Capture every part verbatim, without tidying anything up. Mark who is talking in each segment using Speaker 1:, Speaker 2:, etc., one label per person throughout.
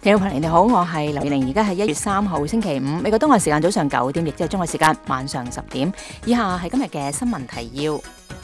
Speaker 1: 聽眾朋友你好，我係劉月玲，而家係一月三號星期五，美國東岸時間早上九點，亦即係中國時間晚上十點。以下係今日嘅新聞提要。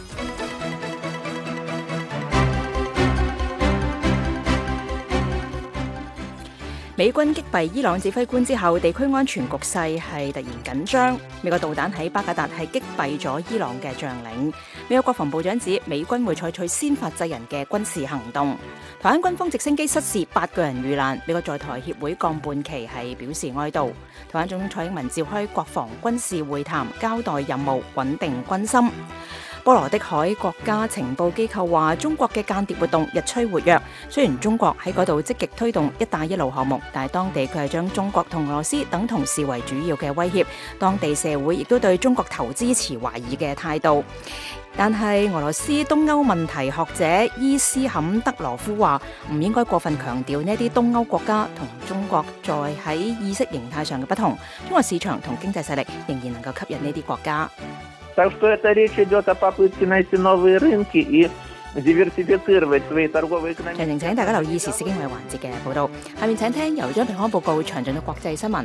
Speaker 1: 美軍擊斃伊朗指揮官之後，地區安全局勢係突然緊張。美國導彈喺巴格達係擊斃咗伊朗嘅將領。美國國防部長指美軍會採取先發制人嘅軍事行動。台灣軍方直升機失事，八個人遇難。美國在台協會降半旗係表示哀悼。台灣總統蔡英文召開國防軍事會談，交代任務，穩定軍心。波羅的海國家情報機構話，中國嘅間諜活動日趨活躍。雖然中國喺嗰度積極推動一帶一路項目，但係當地佢係將中國同俄羅斯等同視為主要嘅威脅。當地社會亦都對中國投資持懷疑嘅態度。但係俄羅斯東歐問題學者伊斯坎德羅夫話，唔應該過分強調呢啲東歐國家同中國在喺意識形態上嘅不同。中國市場同經濟實力仍然能夠吸引呢啲國家。
Speaker 2: Так что это речь идет о попытке найти новые рынки и диверсифицировать свои торговые экономики。
Speaker 1: 詳情請大家留意時事經緯環節嘅報導。下面請聽由張平安報告詳盡嘅國際新聞。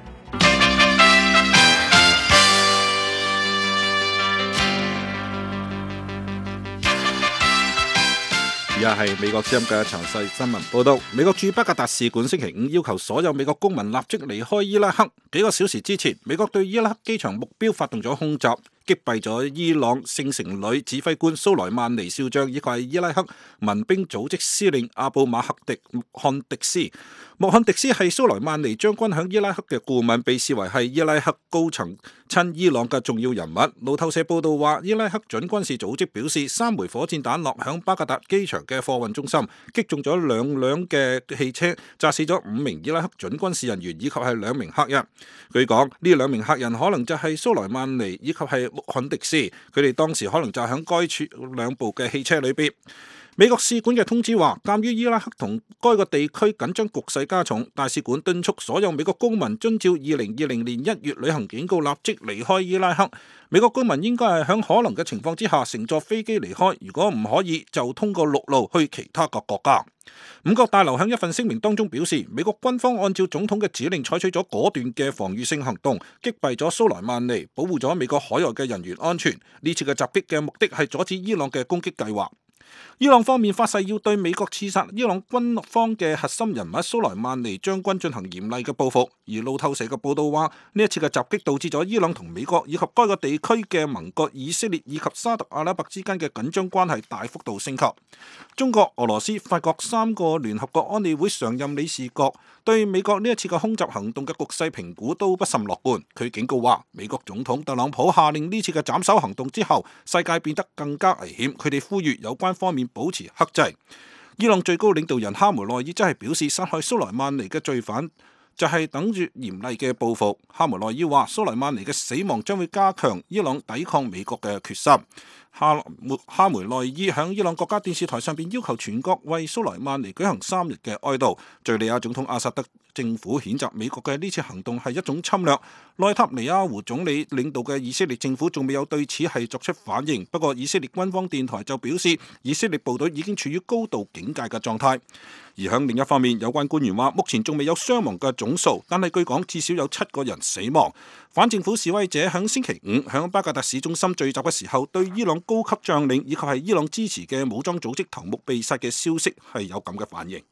Speaker 3: 而家係美國之音嘅詳細新聞報道。美國駐巴格達使館星期五要求所有美國公民立即離開伊拉克。幾個小時之前，美國對伊拉克機場目標發動咗空襲，擊斃咗伊朗聖城旅指揮官蘇萊曼尼少將，以及係伊拉克民兵組織司令阿布馬克迪穆漢迪斯。穆漢迪斯係蘇萊曼尼將軍響伊拉克嘅顧問，被視為係伊拉克高層親伊朗嘅重要人物。路透社報道話，伊拉克準軍事組織表示，三枚火箭彈落響巴格達機場嘅貨運中心，擊中咗兩輛嘅汽車，炸死咗五名伊拉克準軍事人員以及係兩名客人。據講，呢兩名客人可能就係蘇萊曼尼以及係穆漢迪斯，佢哋當時可能就喺該處兩部嘅汽車裏邊。美國使館嘅通知話，鑑於伊拉克同該個地區緊張局勢加重，大使館敦促所有美國公民遵照二零二零年一月旅行警告，立即離開伊拉克。美國公民應該係喺可能嘅情況之下乘坐飛機離開，如果唔可以就通過陸路去其他各國家。五角大樓喺一份聲明當中表示，美國軍方按照總統嘅指令採取咗果斷嘅防禦性行動，擊斃咗蘇萊曼尼，保護咗美國海外嘅人員安全。呢次嘅襲擊嘅目的係阻止伊朗嘅攻擊計劃。伊朗方面發誓要對美國刺殺伊朗軍方嘅核心人物蘇萊曼尼將軍進行嚴厲嘅報復。而路透社嘅報道話，呢一次嘅襲擊導致咗伊朗同美國以及該個地區嘅盟國以色列以及沙特阿拉伯之間嘅緊張關係大幅度升級。中國、俄羅斯、法國三個聯合國安理會常任理事國對美國呢一次嘅空襲行動嘅局勢評估都不甚樂觀。佢警告話，美國總統特朗普下令呢次嘅斬首行動之後，世界變得更加危險。佢哋呼籲有關方面保持克制。伊朗最高領導人哈梅內伊則係表示，殺害蘇萊曼尼嘅罪犯就係等住嚴厲嘅報復。哈梅內伊話，蘇萊曼尼嘅死亡將會加強伊朗抵抗美國嘅決心。哈梅哈梅內伊喺伊朗國家電視台上邊要求全國為蘇萊曼尼舉行三日嘅哀悼。敘利亞總統阿薩德政府譴責美國嘅呢次行動係一種侵略。內塔尼亞胡總理領導嘅以色列政府仲未有對此係作出反應。不過以色列軍方電台就表示，以色列部隊已經處於高度警戒嘅狀態。而喺另一方面，有關官員話，目前仲未有傷亡嘅總數，但係據講至少有七個人死亡。反政府示威者喺星期五喺巴格達市中心聚集嘅時候，對伊朗高級將領以及係伊朗支持嘅武裝組織頭目被殺嘅消息係有咁嘅反應。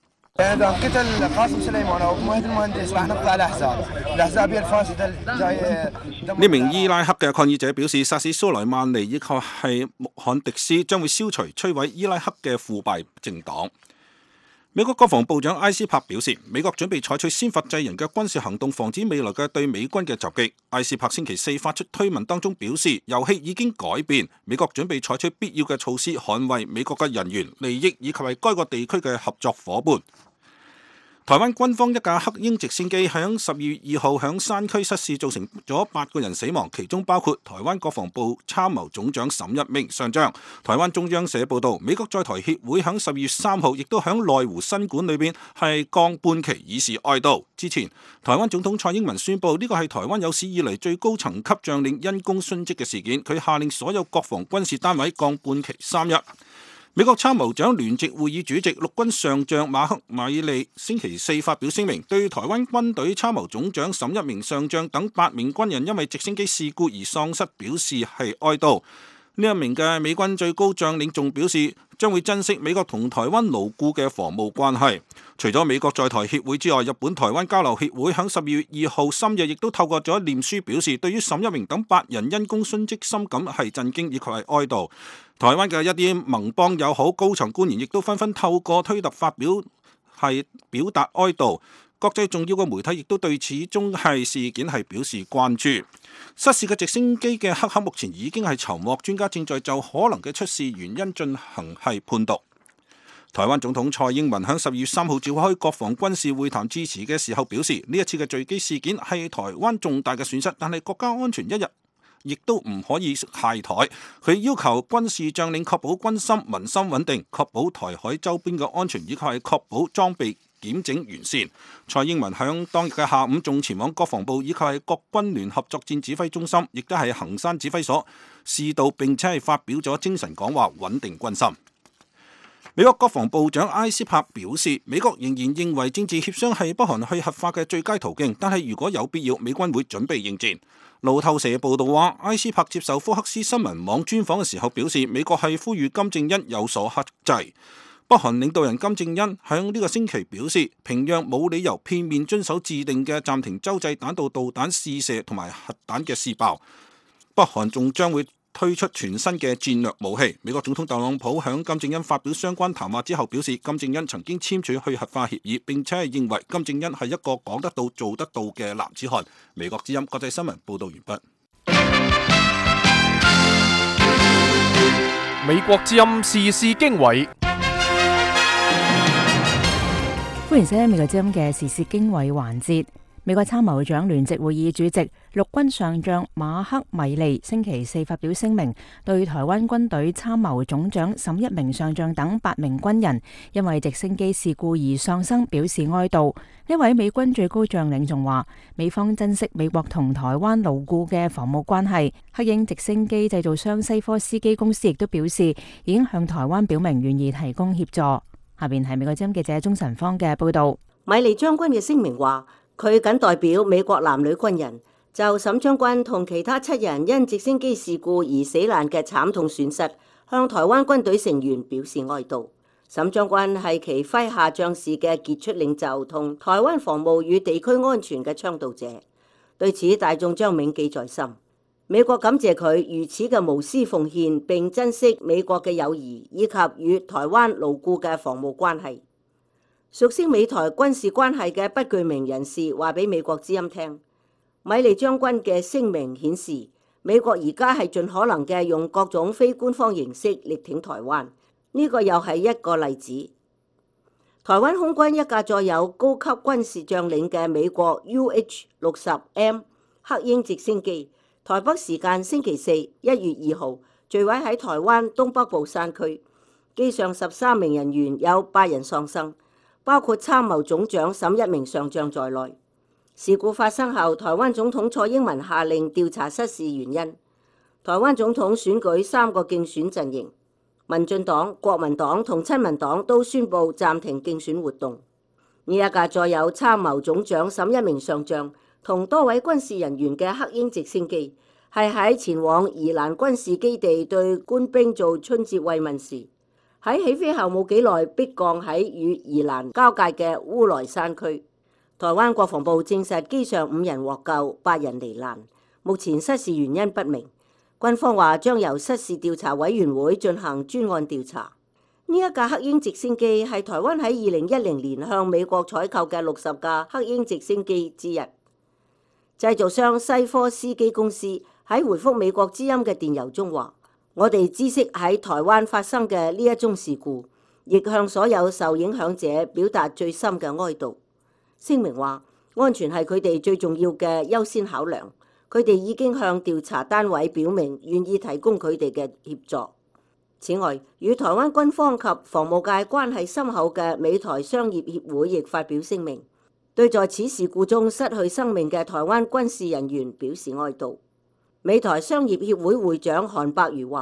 Speaker 3: 呢名伊拉克嘅抗議者表示，殺死蘇萊曼尼以及係穆罕迪斯將會消除摧毀伊拉克嘅腐敗政黨。美國國防部長埃斯珀表示，美國準備採取先發制人嘅軍事行動，防止未來嘅對美軍嘅襲擊。埃斯珀星期四發出推文當中表示，遊戲已經改變，美國準備採取必要嘅措施，捍衛美國嘅人員利益以及係該個地區嘅合作夥伴。台灣軍方一架黑鷹直升機喺十二月二號喺山區失事，造成咗八個人死亡，其中包括台灣國防部參謀總長沈一鳴上將。台灣中央社報道，美國在台協會喺十二月三號亦都喺內湖新館裏邊係降半旗以示哀悼。之前，台灣總統蔡英文宣布呢個係台灣有史以嚟最高層級將領因公殉職嘅事件，佢下令所有國防軍事單位降半旗三日。 美國參謀長聯席會議主席陸軍上將馬克米利星期四發表聲明，對台灣軍隊參謀總長沈一鳴上將等八名軍人因為直升機事故而喪失表示係哀悼。呢一名嘅美軍最高將領仲表示，將會珍惜美國同台灣牢固嘅防務關係。除咗美國在台協會之外，日本台灣交流協會喺十二月二號深夜亦都透過咗念書表示，對於沈一鳴等八人因公殉職深感係震驚以及係哀悼。台灣嘅一啲盟邦友好高層官員亦都紛紛透過推特發表係表達哀悼。國際重要嘅媒體亦都對此宗係事件係表示關注。失事嘅直升機嘅黑客目前已經係籌獲，專家正在就可能嘅出事原因進行係判讀。台灣總統蔡英文喺十二月三號召開國防軍事會談致辭嘅時候表示，呢一次嘅墜機事件係台灣重大嘅損失，但係國家安全一日亦都唔可以懈怠。佢要求軍事將領確保軍心民心穩定，確保台海周邊嘅安全，以及係確保裝備檢整完善。蔡英文響當日嘅下午仲前往國防部以及係國軍聯合作戰指揮中心，亦都係衡山指揮所視導，並且係發表咗精神講話，穩定軍心。美國國防部長埃斯珀表示，美國仍然認為政治協商係北韓去核化嘅最佳途徑，但係如果有必要，美軍會準備應戰。路透社報道話，埃斯珀接受福克斯新聞網專訪嘅時候表示，美國係呼籲金正恩有所克制。北韓領導人金正恩喺呢個星期表示，平壤冇理由片面遵守制定嘅暫停洲際彈道導彈試射同埋核彈嘅試爆。北韓仲將會推出全新嘅戰略武器。美國總統特朗普響金正恩發表相關談話之後表示，金正恩曾經簽署去核化協議，並且係認為金正恩係一個講得到做得到嘅男子漢。美國之音國際新聞報道完畢。
Speaker 4: 美國之音時事經緯，
Speaker 1: 歡迎收聽美國之音嘅時事經緯環節。美國參謀長聯席會議主席陸軍上將馬克米利星期四發表聲明，對台灣軍隊參謀總長沈一鳴上將等八名軍人因為直升機事故而喪生表示哀悼。呢位美軍最高將領仲話，美方珍惜美國同台灣牢固嘅防務關係。黑鷹直升機製造商西科斯基公司亦都表示，已經向台灣表明願意提供協助。下邊係美國之音記者鍾晨芳嘅報道。
Speaker 5: 米利將軍嘅聲明話，佢僅代表美國男女軍人就沈將軍同其他七人因直升機事故而死難嘅慘痛損失，向台灣軍隊成員表示哀悼。沈將軍係其麾下將士嘅傑出領袖同台灣防務與地區安全嘅倡導者，對此大眾將銘記在心。美國感謝佢如此嘅無私奉獻，並珍惜美國嘅友誼以及與台灣牢固嘅防務關係。熟悉美台軍事關係嘅不具名人士話俾美國之音聽，米利將軍嘅聲明顯示，美國而家係盡可能嘅用各種非官方形式力挺台灣。呢、這個又係一個例子。台灣空軍一架載有高級軍事將領嘅美國 U H 六十 M 黑鷹直升機，台北時間星期四一月二號墜毀喺台灣東北部山區，機上十三名人員有八人喪生，包括參謀總長沈一鳴上將在內。事故發生後，台灣總統蔡英文下令調查失事原因。台灣總統選舉三個競選陣營，民進黨、國民黨同親民黨都宣布暫停競選活動。呢一架載有參謀總長沈一鳴上將同多位軍事人員嘅黑鷹直升機，係喺前往宜蘭軍事基地對官兵做春節慰問時，喺起飛後冇幾耐迫降喺與宜蘭交界嘅烏來山區。台灣國防部證實機上五人獲救，八人罹難，目前失事原因不明。軍方話將由失事調查委員會進行專案調查。呢一架黑鷹直升機係台灣喺二零一零年向美國採購嘅六十架黑鷹直升機之一。製造商西科斯基公司喺回覆美國之音嘅電郵中話，我哋知悉喺台灣發生嘅呢一宗事故，亦向所有受影響者表達最深嘅哀悼。聲明話，安全係佢哋最重要嘅優先考量。佢哋已經向調查單位表明願意提供佢哋嘅協助。此外，與台灣軍方及防務界關係深厚嘅美台商業協會亦發表聲明，對在此事故中失去生命嘅台灣軍事人員表示哀悼。美台商業協會會長韓伯瑜話，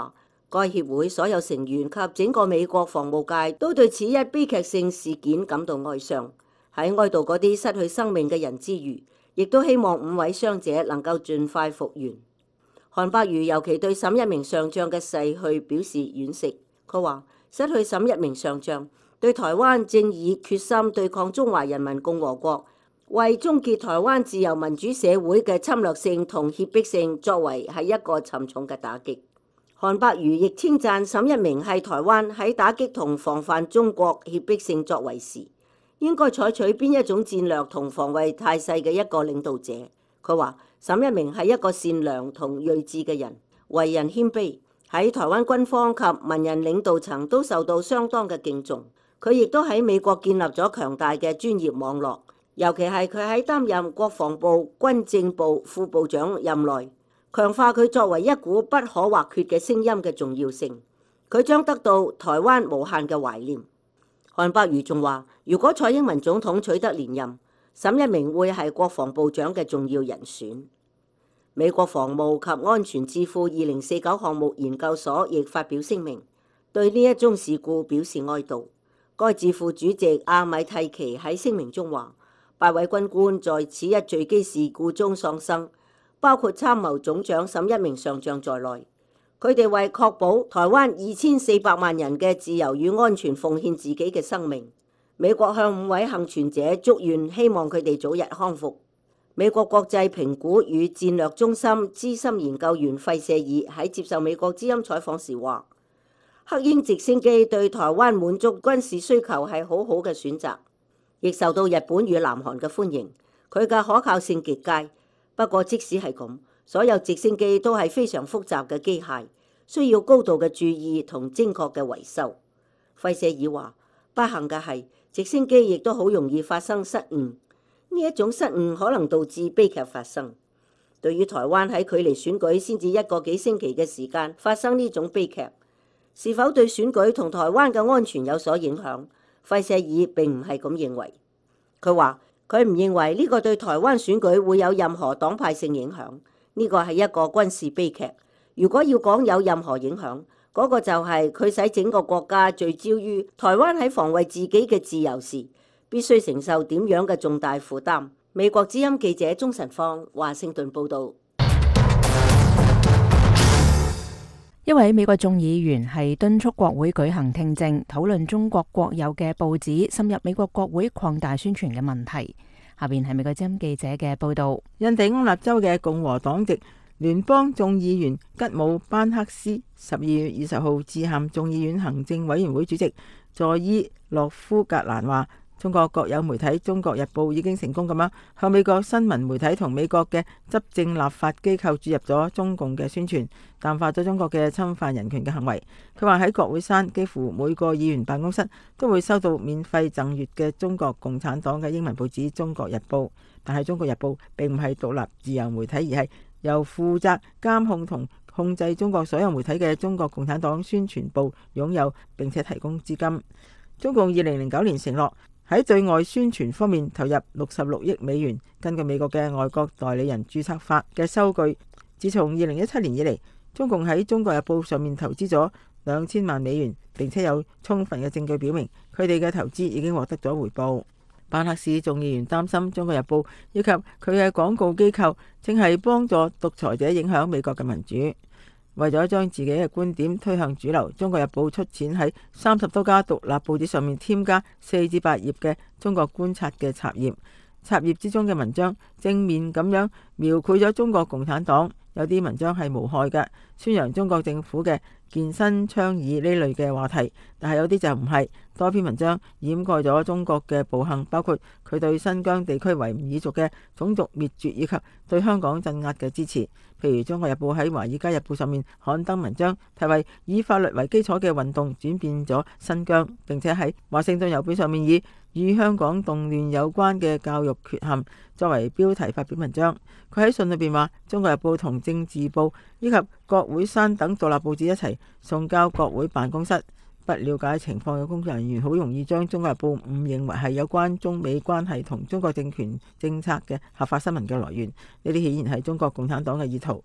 Speaker 5: 該協會所有成員及整個美國防務界都對此一悲劇性事件感到哀傷。喺哀悼嗰啲失去生命嘅人之餘，亦都希望五位傷者能夠盡快復原。韓伯瑜尤其對沈一鳴上將嘅逝去表示惋惜。佢話：失去沈一鳴上將，對台灣正以決心對抗中華人民共和國，為終結台灣自由民主社會嘅侵略性同脅迫性作為係一個沉重嘅打擊。韓伯瑜亦稱讚沈一鳴係台灣喺打擊同防範中國脅迫性作為時，應該採取邊一種戰略同防衛態勢嘅一個領導者。佢話沈一鳴係一個善良同睿智嘅人，為人謙卑，喺台灣軍方及文人領導層都受到相當嘅敬重。佢亦都喺美國建立咗強大嘅專業網絡，尤其係佢喺擔任國防部軍政部副部長任內，強化佢作為一股不可或缺嘅聲音嘅重要性。佢將得到台灣無限嘅懷念。韓伯瑜仲話，如果蔡英文總統取得連任，沈一鳴會係國防部長嘅重要人選。美國防務及安全智庫二零四九項目研究所亦發表聲明，對呢一宗事故表示哀悼。該智庫主席阿米蒂奇喺聲明中話，八位軍官在此一墜機事故中喪生，包括參謀總長沈一鳴上將在內。佢哋為確保台灣二千四百萬人嘅自由與安全奉獻自己嘅生命。美國向五位幸存者祝願，希望佢哋早日康復。美國國際評估與戰略中心資深研究員費舍爾喺接受美國之音採訪時話，黑鷹直升機對台灣滿足軍事需求係好好嘅選擇，亦受到日本與南韓嘅歡迎。佢嘅可靠性極佳。不過即使係咁，所有直升機都係非常複雜嘅機械，需要高度嘅注意同精確嘅維修。費舍爾話，不幸嘅係，直升機亦都好容易發生失誤，呢一種失誤可能導致悲劇發生。對於台灣喺距離選舉先至一個幾星期嘅時間發生呢種悲劇，是否對選舉同台灣嘅安全有所影響？費舍爾並唔係咁認為。佢話佢唔認為呢個對台灣選舉會有任何黨派性影響，呢個係一個軍事悲劇。如果要講有任何影響，嗰個就係佢使整個國家聚焦於台灣喺防衛自己嘅自由時，必須承受點樣嘅重大負擔。美國之音記者鍾晨芳華盛頓報導。
Speaker 1: 一位美國眾議員係敦促國會舉行聽證，討論中國國有嘅報紙滲入美國國會擴大宣傳嘅問題。下邊係美國之音記者嘅報導。
Speaker 6: 印第安納州嘅共和黨籍聯邦眾議員吉姆班克斯十二月二十號致函眾議院行政委員會主席佐伊洛夫格蘭話，中國國有媒體《中國日報》已經成功咁樣向美國新聞媒體同美國嘅執政立法機構注入咗中共嘅宣傳，淡化咗中國嘅侵犯人權嘅行為。佢話喺國會山，幾乎每個議員辦公室都會收到免費贈閱嘅中國共產黨嘅英文報紙《中國日報》，但係《中國日報》並唔係獨立自由媒體，而係由負責監控同控制中國所有媒體嘅中國共產黨宣傳部擁有，並且提供資金。中共二零零九年承諾喺對外宣傳方面投入六十六億美元。根據美國嘅外國代理人註冊法嘅收據，自從二零一七年以嚟，中共喺中國日報上面投資咗兩千萬美元，並且有充分嘅證據表明佢哋嘅投資已經獲得咗回報。班克斯眾議員擔心中國日報以及佢嘅廣告機構正係幫助獨裁者影響美國嘅民主。為咗將自己嘅觀點推向主流，中國日報出錢喺三十多家獨立報紙上面添加四至八頁嘅中國觀察嘅插頁，插頁之中嘅文章正面咁樣描繪咗中國共產黨，有啲文章係無害嘅，宣揚中國政府嘅健身倡議呢類嘅話題，但係有啲就唔係。多篇文章掩蓋咗中國嘅暴行，包括佢對新疆地區維吾爾族嘅種族滅絕以及對香港鎮壓嘅支持。譬如《中國日報》喺《華爾街日報》上面刊登文章，題為以法律為基礎嘅運動轉變咗新疆，並且喺《華盛頓郵報》上面以與香港動亂有關嘅教育缺陷作為標題發表文章。佢喺信裏邊話，《中國日報》同《政治報》以及《國會山》等獨立報紙一齊送交國會辦公室。不了解情況嘅工作人員好容易將《中國日報》誤認為係有關中美關係同中國政權政策嘅合法新聞嘅來源，呢啲顯然係中國共產黨嘅意圖。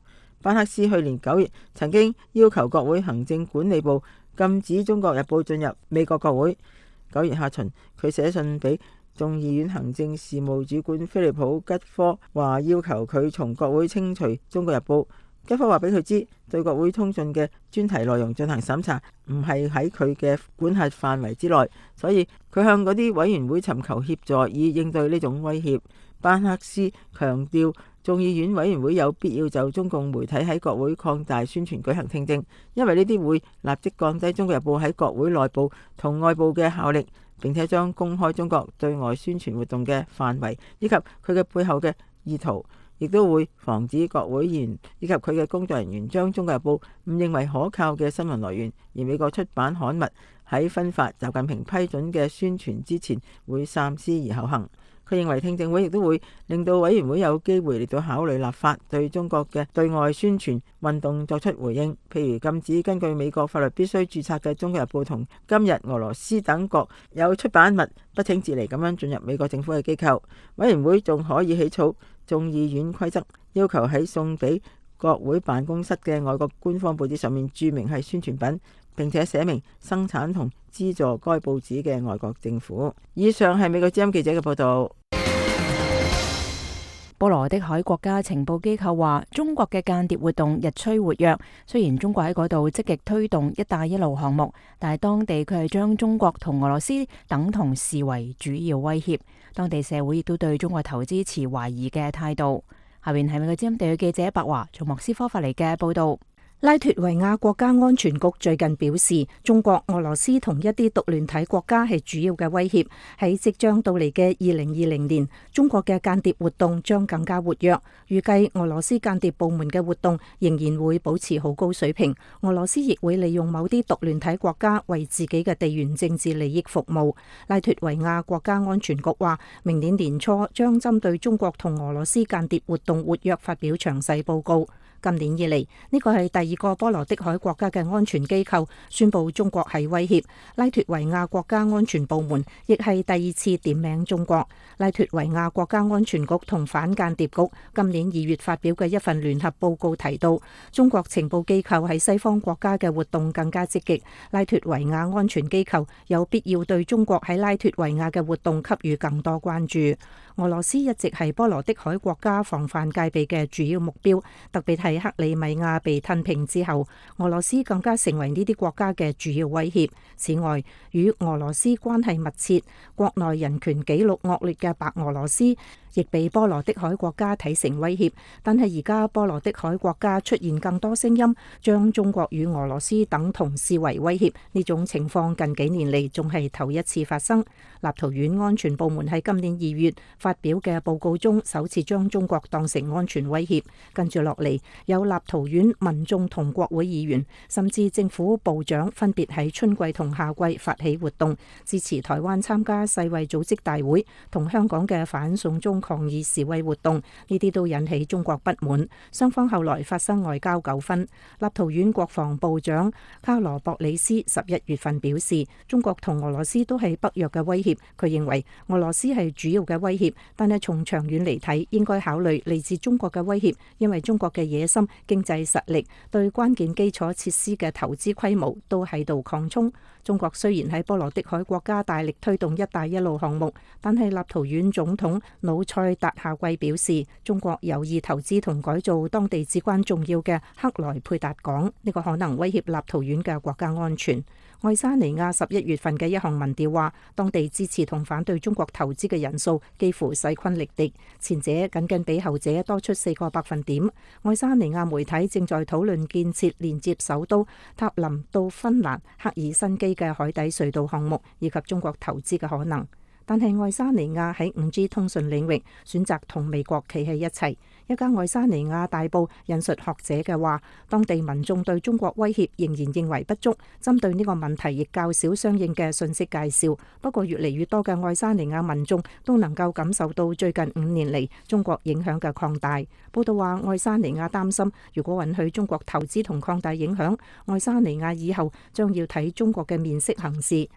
Speaker 6: 班克斯去年九月曾經要求國會行政管理部禁止《中國日報》進入美國國會。九月下旬，佢寫信俾眾議院行政事務主管菲利普吉科，話要求佢從國會清除《中國日報》。吉科話俾佢知，對國會通訊嘅專題內容進行審查，唔係喺佢嘅管轄範圍之內，所以佢向嗰啲委員會尋求協助，以應對呢種威脅。班克斯強調，眾議院委員會有必要就中共媒體喺國會擴大宣傳舉行聽證，因為呢啲會立即降低《中國日報》喺國會內部同外部嘅效力，並且將公開中國對外宣傳活動嘅範圍以及佢嘅背後嘅意圖，亦都會防止國會議員以及佢嘅工作人員將《中國日報》誤認為可靠嘅新聞來源。而美國出版刊物喺分發習近平批准嘅宣傳之前，會三思而後行。佢認為聽證會亦都會令到委員會有機會嚟到考慮立法，對中國嘅對外宣傳運動作出回應，譬如禁止根據美國法律必須註冊嘅《中國日報》同今日俄羅斯等國有出版物不請自嚟咁樣進入美國政府嘅機構。委員會仲可以起草眾議院規則，要求喺送俾國會辦公室嘅外國官方報紙上面註明係宣傳品，並且寫明生產同資助該報紙嘅外國政府。以上係美國之音記者嘅報道。
Speaker 1: 波羅的海國家情報機構話，中國嘅間諜活動日趨活躍。雖然中國喺嗰度積極推動一帶一路項目，但係當地佢係將中國同俄羅斯等同視為主要威脅。當地社會亦都對中國投資持懷疑嘅態度。下邊係美國之音地區記者白華從莫斯科發嚟嘅報道。
Speaker 7: 拉脫維亞國家安全局最近表示，中國、俄羅斯同一啲獨聯體國家係主要嘅威脅。喺即將到嚟嘅二零二零年，中國嘅間諜活動將更加活躍。預計俄羅斯間諜部門嘅活動仍然會保持好高水平。俄羅斯亦會利用某啲獨聯體國家為自己嘅地緣政治利益服務。拉脫維亞國家安全局話，明年年初將針對中國同俄羅斯間諜活動活躍發表詳細報告。今年以嚟，呢個係第二個波羅的海國家嘅安全機構宣布中國係威脅。拉脫維亞國家安全部門亦係第二次點名中國。拉脫維亞國家安全局同反間諜局今年二月發表嘅一份聯合報告提到，中國情報機構喺西方國家嘅活動更加積極。拉脫維亞安全機構有必要對中國喺拉脫維亞嘅活動給予更多關注。俄羅斯一直係波羅的海國家防範戒備嘅主要目標，特別係克里米亞被吞併之後，俄羅斯更加成為呢啲國家嘅主要威脅。此外，與俄羅斯關係密切、國內人權紀錄惡劣嘅白俄羅斯，亦被波羅的海國家睇成威脅。但係而家波羅的海國家出現更多聲音，將中國與俄羅斯等同視為威脅。呢種情況近幾年嚟仲係頭一次發生。立陶宛安全部門喺今年二月發表嘅報告中，首次將中國當成安全威脅。跟住落嚟，有立陶宛民眾同國會議員，甚至政府部長分別喺春季同夏季發起活動，支持台灣參加世衛組織大會同香港嘅反送中抗議示威活動，呢啲都引起中國不滿。雙方後來發生外交糾紛。立陶宛國防部長卡羅博里斯十一月份表示，中國同俄羅斯都係北約嘅威脅。佢認為俄羅斯係主要嘅威脅，但係從長遠嚟睇，應該考慮嚟自中國嘅威脅，因為中國嘅野心、經濟實力、對關鍵基礎設施嘅投資規模都喺度擴充。中國雖然喺波羅的海國家大力推動一帶一路項目，但係立陶宛總統努塞達夏季表示，中國有意投資同改造當地至關重要嘅克萊佩達港，呢個可能威脅立陶宛嘅國家安全。愛沙尼亞十一月份嘅一項民調話，當地支持同反對中國投資嘅人數幾乎勢均力敵，前者僅僅比後者多出四個百分點。愛沙尼亞媒體正在討論建設連接首都塔林到芬蘭赫爾辛基嘅海底隧道項目，以及中國投資嘅可能。但係愛沙尼亞喺五 G 通訊領域選擇同美國企喺一齊。一家愛沙尼亞大報引述學者嘅話，當地民眾對中國威脅仍然認為不足，針對呢個問題亦較少相應嘅信息介紹。不過越嚟越多嘅愛沙尼亞民眾都能夠感受到最近五年嚟中國影響嘅擴大。報道話，愛沙尼亞擔心，如果允許中國投資同擴大影響，愛沙尼亞以後將要睇中國嘅面色行事。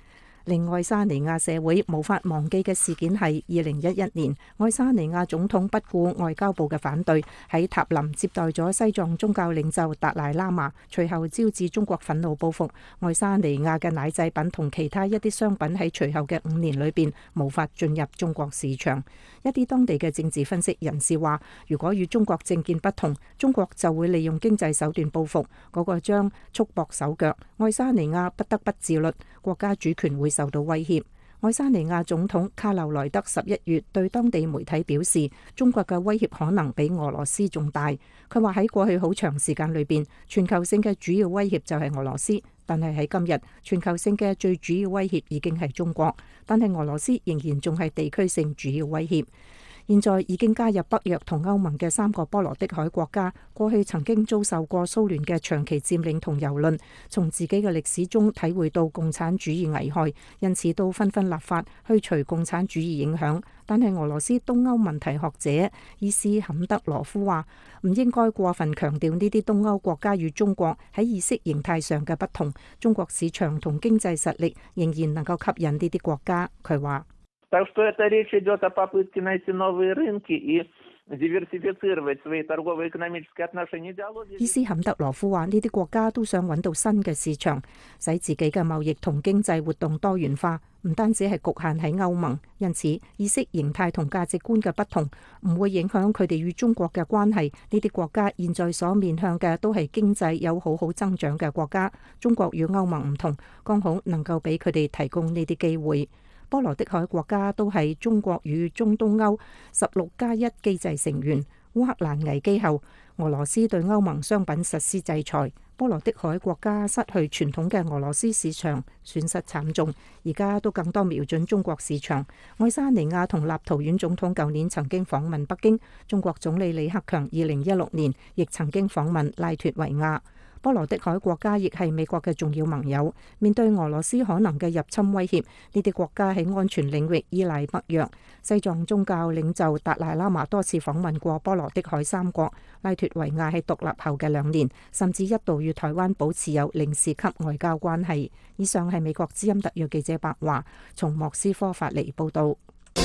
Speaker 7: 令愛沙尼亞社會無法忘記嘅事件係二零一一年，愛沙尼亞總統不顧外交部嘅反對，喺塔林接待咗西藏宗教領袖達賴喇嘛，隨後招致中國憤怒報復。愛沙尼亞嘅奶製品同其他一啲商品喺隨後嘅五年裏邊無法進入中國市場。一啲當地嘅政治分析人士話，如果與中國政見不同，中國就會利用經濟手段報復，嗰個將束縛手腳，愛沙尼亞不得不自律，國家主權會受到威脅。愛沙尼亞總統卡留萊德十一月對當地媒體表示，中國嘅威脅可能比俄羅斯仲大。佢話喺過去好長時間裏邊，全球性嘅主要威脅就係俄羅斯，但係喺今日，全球性嘅最主要威脅已經係中國，但係俄羅斯仍然仲係地區性主要威脅。現在已經加入北約同歐盟嘅三個波羅的海國家，過去曾經遭受過蘇聯嘅長期佔領同蹂躪，從自己嘅歷史中體會到共產主義危害，因此都紛紛立法去除共產主義影響。但係俄羅斯東歐問題學者伊斯坎德羅夫話，唔應該過分強調呢啲東歐國家與中國喺意識形態上嘅不同，中國市場同經濟實力仍然能夠吸引呢啲國家。佢話
Speaker 2: Так что это речь идет о попытке найти новые рынки и диверсифицировать свои торгово-экономические отношения.
Speaker 7: 伊斯坎德羅夫話：呢啲國家都想揾到新嘅市場，使自己嘅貿易同經濟活動多元化，唔單止係局限喺歐盟。因此，意識形態同價值觀嘅不同唔會影響佢哋與中國嘅關係。呢啲國家現在所面向嘅都係經濟有好好增長嘅國家。中國與歐盟唔同，剛好能夠俾佢哋提供呢啲機會。波羅的海國家都係中國與中東歐十六加一機制成員。烏克蘭危機後，俄羅斯對歐盟商品實施制裁，波羅的海國家失去傳統嘅俄羅斯市場，損失慘重。而家都更多瞄準中國市場。愛沙尼亞同立陶宛總統舊年曾經訪問北京，中國總理李克強二零一六年亦曾經訪問拉脫維亞。波羅的海國家亦係美國嘅重要盟友，面對俄羅斯可能嘅入侵威脅，呢啲國家喺安全領域依賴北約。西藏宗教領袖達賴喇嘛多次訪問過波羅的海三國，拉脫維亞喺獨立後嘅兩年，甚至一度與台灣保持有領事級外交關係。以上係美國之音特約記者白華從莫斯科發嚟報導。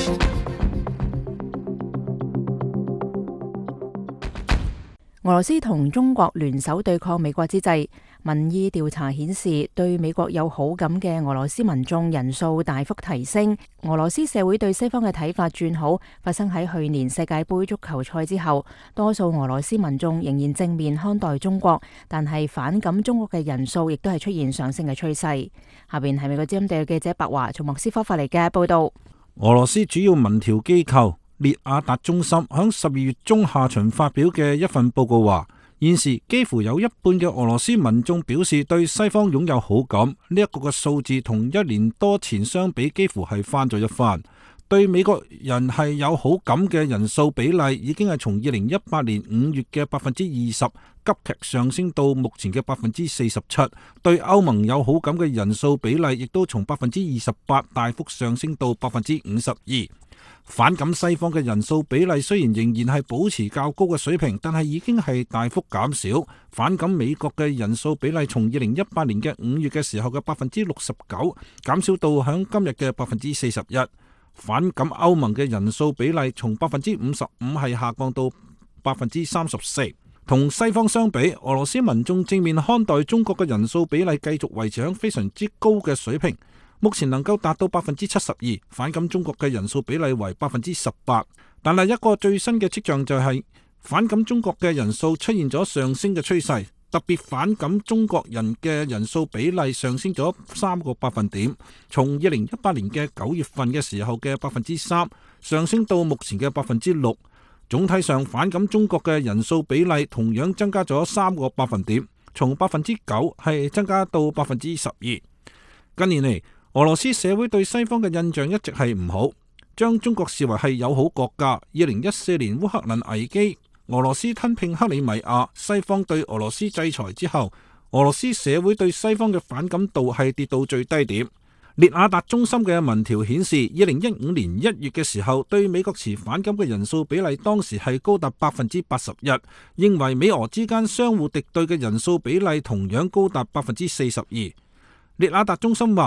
Speaker 1: 俄羅斯同中國聯手對抗美國之際，民意調查顯示對美國有好感嘅俄羅斯民眾人數大幅提升。俄羅斯社會對西方嘅睇法轉好，發生喺去年世界盃足球賽之後，多數俄羅斯民眾仍然正面看待中國，但係反感中國嘅人數亦都係出現上升嘅趨勢。下邊係美國之音特約記者白華從莫斯科發嚟嘅報道。
Speaker 3: 俄羅斯主要民調機構列亞達中心響十二月中下旬發表嘅一份報告話，現時幾乎有一半嘅俄羅斯民眾表示對西方擁有好感，呢一個嘅數字同一年多前相比幾乎係翻咗一番。對美國人係有好感嘅人數比例已經係從二零一八年五月嘅百分之二十急劇上升到目前嘅百分之四十七。對歐盟有好感嘅人數比例亦都從百分之二十八大幅上升到百分之五十二。反感西方嘅人數比例雖然仍然係保持較高嘅水平，但係已經係大幅減少。反感美國嘅人數比例從二零一八年嘅五月嘅時候嘅百分之六十九減少到響今日嘅百分之四十一。反感歐盟嘅人數比例從百分之五十五係下降到百分之三十四。同西方相比，俄羅斯民眾正面看待中國嘅人數比例繼續維持喺非常之高嘅水平。目前能夠達到百分之七十二，反感中國嘅人數比例為百分之十八。但係一個最新嘅跡象就係反感中國嘅人數出現咗上升嘅趨勢，特別反感中國人嘅人數比例上升咗三個百分點，從二零一八年嘅九月份嘅時候嘅百分之三上升到目前嘅百分之六。總體上反感中國嘅人數比例同樣增加咗三個百分點，從百分之九係增加到百分之十二。近年嚟，俄羅斯社會對西方嘅印象一直係唔好，將中國視為係友好國家。二零一四年烏克蘭危機，俄羅斯吞併克里米亞，西方對俄羅斯制裁之後，俄羅斯社會對西方嘅反感度係跌到最低點。列亞達中心嘅民調顯示，二零一五年一月嘅時候，對美國持反感嘅人數比例當時係高達百分之八十一，認為美俄之間相互敵對嘅人數比例同樣高達百分之四十二。列亞達中心話，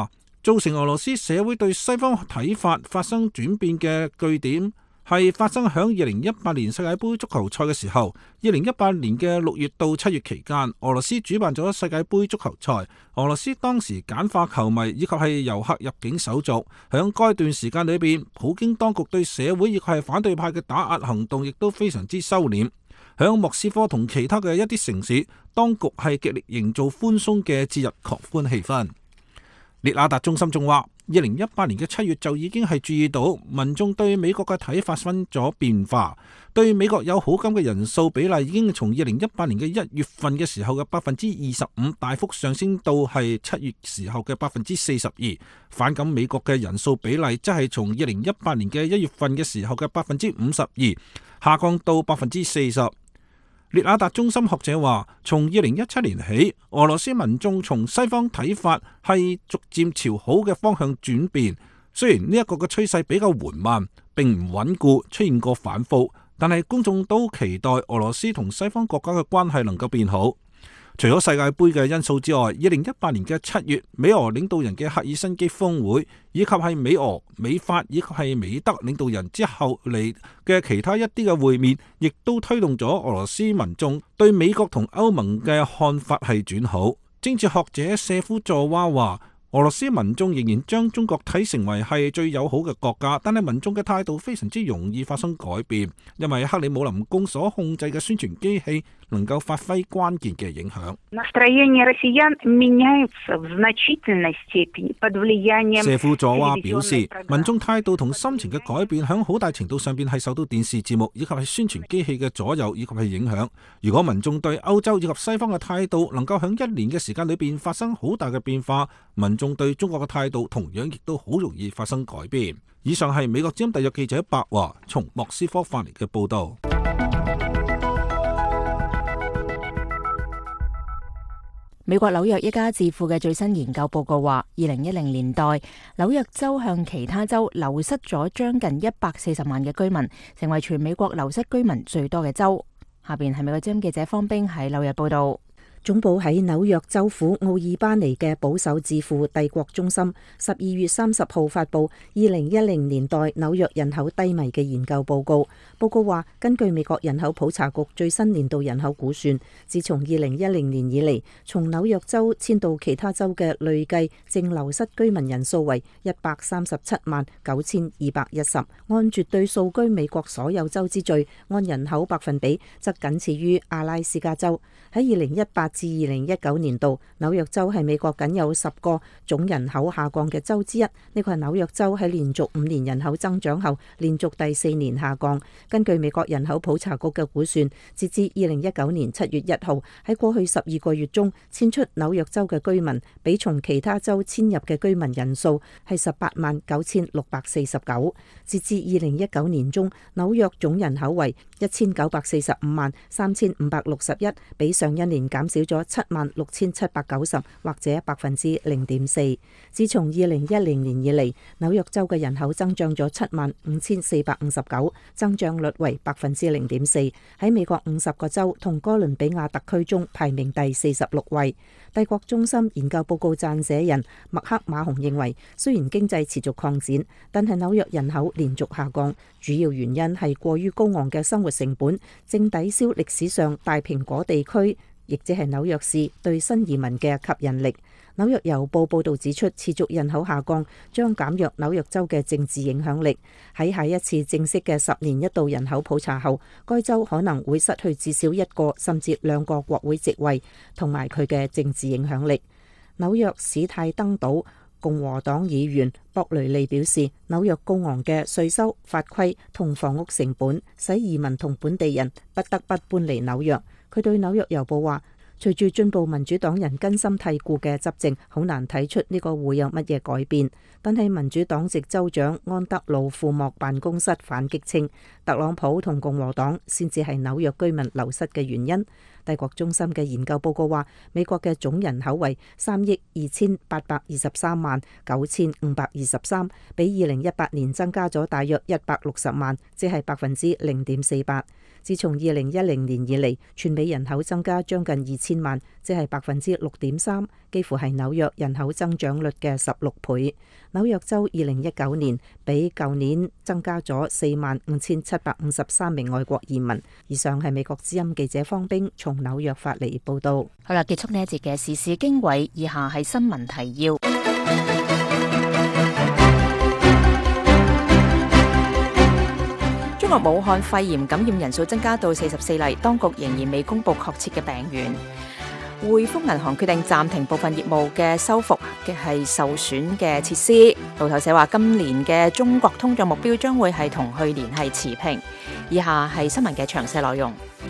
Speaker 3: 造成俄羅斯社會對西方睇法發生轉變嘅據點，係發生響二零一八年世界盃足球賽嘅時候。二零一八年嘅六月到七月期間，俄羅斯主辦咗世界盃足球賽。俄羅斯當時簡化球迷以及係遊客入境手續。響該段時間裏邊，普京當局對社會以及係反對派嘅打壓行動亦都非常之收斂。響莫斯科同其他嘅一啲城市，當局係極力營造寬鬆嘅節日狂歡氣氛。列雅達中心仲話，二零一八年嘅七月就已經係注意到民眾對美國嘅睇法發生咗變化，對美國有好感嘅人數比例已經從二零一八年嘅一月份嘅時候嘅百分之二十五大幅上升到係七月時候嘅百分之四十二，反感美國嘅人數比例則係從二零一八年嘅一月份嘅時候嘅百分之五十二下降到百分之四十。列雅達中心學者話，從二零一七年起，俄羅斯民眾從西方睇法係逐漸朝好嘅方向轉變。雖然呢一個嘅趨勢比較緩慢，並唔穩固，出現過反覆，但係公眾都期待俄羅斯同西方國家嘅關係能夠變好。除咗世界盃嘅因素之外，二零一八年嘅七月，美俄領導人嘅赫爾辛基峰會，以及係美俄、美法以及係美德領導人之後嚟嘅其他一啲嘅會面，亦都推動咗俄羅斯民眾對美國同歐盟嘅看法係轉好。政治學者謝夫佐娃話，俄羅斯民眾仍然將中國睇成為係最友好嘅國家，但係民眾嘅態度非常之容易發生改變，因為克里姆林宮所控制嘅宣傳機器能夠發揮關鍵嘅影響。謝夫佐娃表示，民眾態度同心情嘅改變響好大程度上邊係受到電視節目以及係宣傳機器嘅左右以及係影響。如果民眾對歐洲以及西方嘅態度能夠響一年嘅時間裏邊發生好大嘅變化，民眾對中國嘅態度同樣亦都好容易發生改變。以上係美國之音特約記者白華從莫斯科發嚟嘅報道。
Speaker 1: 美國紐約一家智庫嘅最新研究報告話，二零一零年代紐約州向其他州流失咗將近一百四十萬嘅居民，成為全美國流失居民最多嘅州。下邊係美國之音記者方冰喺紐約報道。
Speaker 7: 總部喺紐約州府奧爾巴尼嘅保守智庫帝國中心十二月三十號發布二零一零年代紐約人口低迷嘅研究報告。報告話，根據美國人口普查局最新年度人口估算，自從二零一零年以嚟，從紐約州遷到其他州嘅累計淨流失居民人數為一百三十七萬九千二百一十，按絕對數居美國所有州之最，按人口百分比則僅次於阿拉斯加州。喺二零一八至二零一九年度，紐約州係美國僅有十個總人口下降嘅州之一。呢個係紐約州喺連續五年人口增長後，連續第四年下降。根據美國人口普查局嘅估算，截至二零一九年七月一號，喺過去十二個月中遷出紐約州嘅居民，比從其他州遷入嘅居民人數係十八萬九千六百四十九。截至二零一九年中，紐約總人口為一千九百四十五萬三千五百六十一，比上一年減少咗七萬六千七百九十，或者百分之零點四。自從二零一零年以嚟，紐約州嘅人口增長咗七萬五千四百五十九，增長率為百分之零點四，喺美國五十個州同哥倫比亞特區中排名第四十六位。帝國中心研究報告撰寫人麥克馬洪認為，雖然經濟持續擴展，但係紐約人口連續下降，主要原因係過於高昂嘅生活成本，正抵消歷史上大蘋果地區，亦即係紐約市對新移民嘅吸引力。紐約郵報報導指出，持續人口下降將減弱紐約州嘅政治影響力。喺下一次正式嘅十年一度人口普查後，該州可能會失去至少一個甚至兩個國會席位，同埋佢嘅政治影響力。紐約史泰登島共和黨議員博雷利表示，紐約高昂嘅稅收、法規同房屋成本，使移民同本地人不得不搬離紐約。佢對紐約郵報話，隨住進步民主黨人根深蒂固嘅執政，好難睇出呢個會有乜嘢改變。但係民主黨籍州長安德魯庫莫辦公室反擊稱，特朗普同共和黨先至係紐約居民流失嘅原因。 帝國中心嘅研究報告話，美國嘅總人口為三億二千八百二十三萬九千五百二十三，比二零一八年增加咗大約一百六十萬，即係百分之零點四八。自從二零一零年以嚟，全美人口增加將近二千萬，即係百分之六點三，幾乎係紐約人口增長率嘅十六倍。紐約州二零一九年比舊年增加咗四萬五千七百五十三名外國移民。以上係美國之音記者方冰從紐約發嚟報道。
Speaker 1: 好啦，結束呢一節嘅時事經緯，以下係新聞提要。中國武漢肺炎感染人數增加到四十四例，當局仍然未公布確切嘅病源。匯豐銀行決定暫停部分業務嘅修復嘅係受損嘅設施。路透社話，今年嘅中國通脹目標將會係同去年係持平。以下係新聞嘅詳細內容。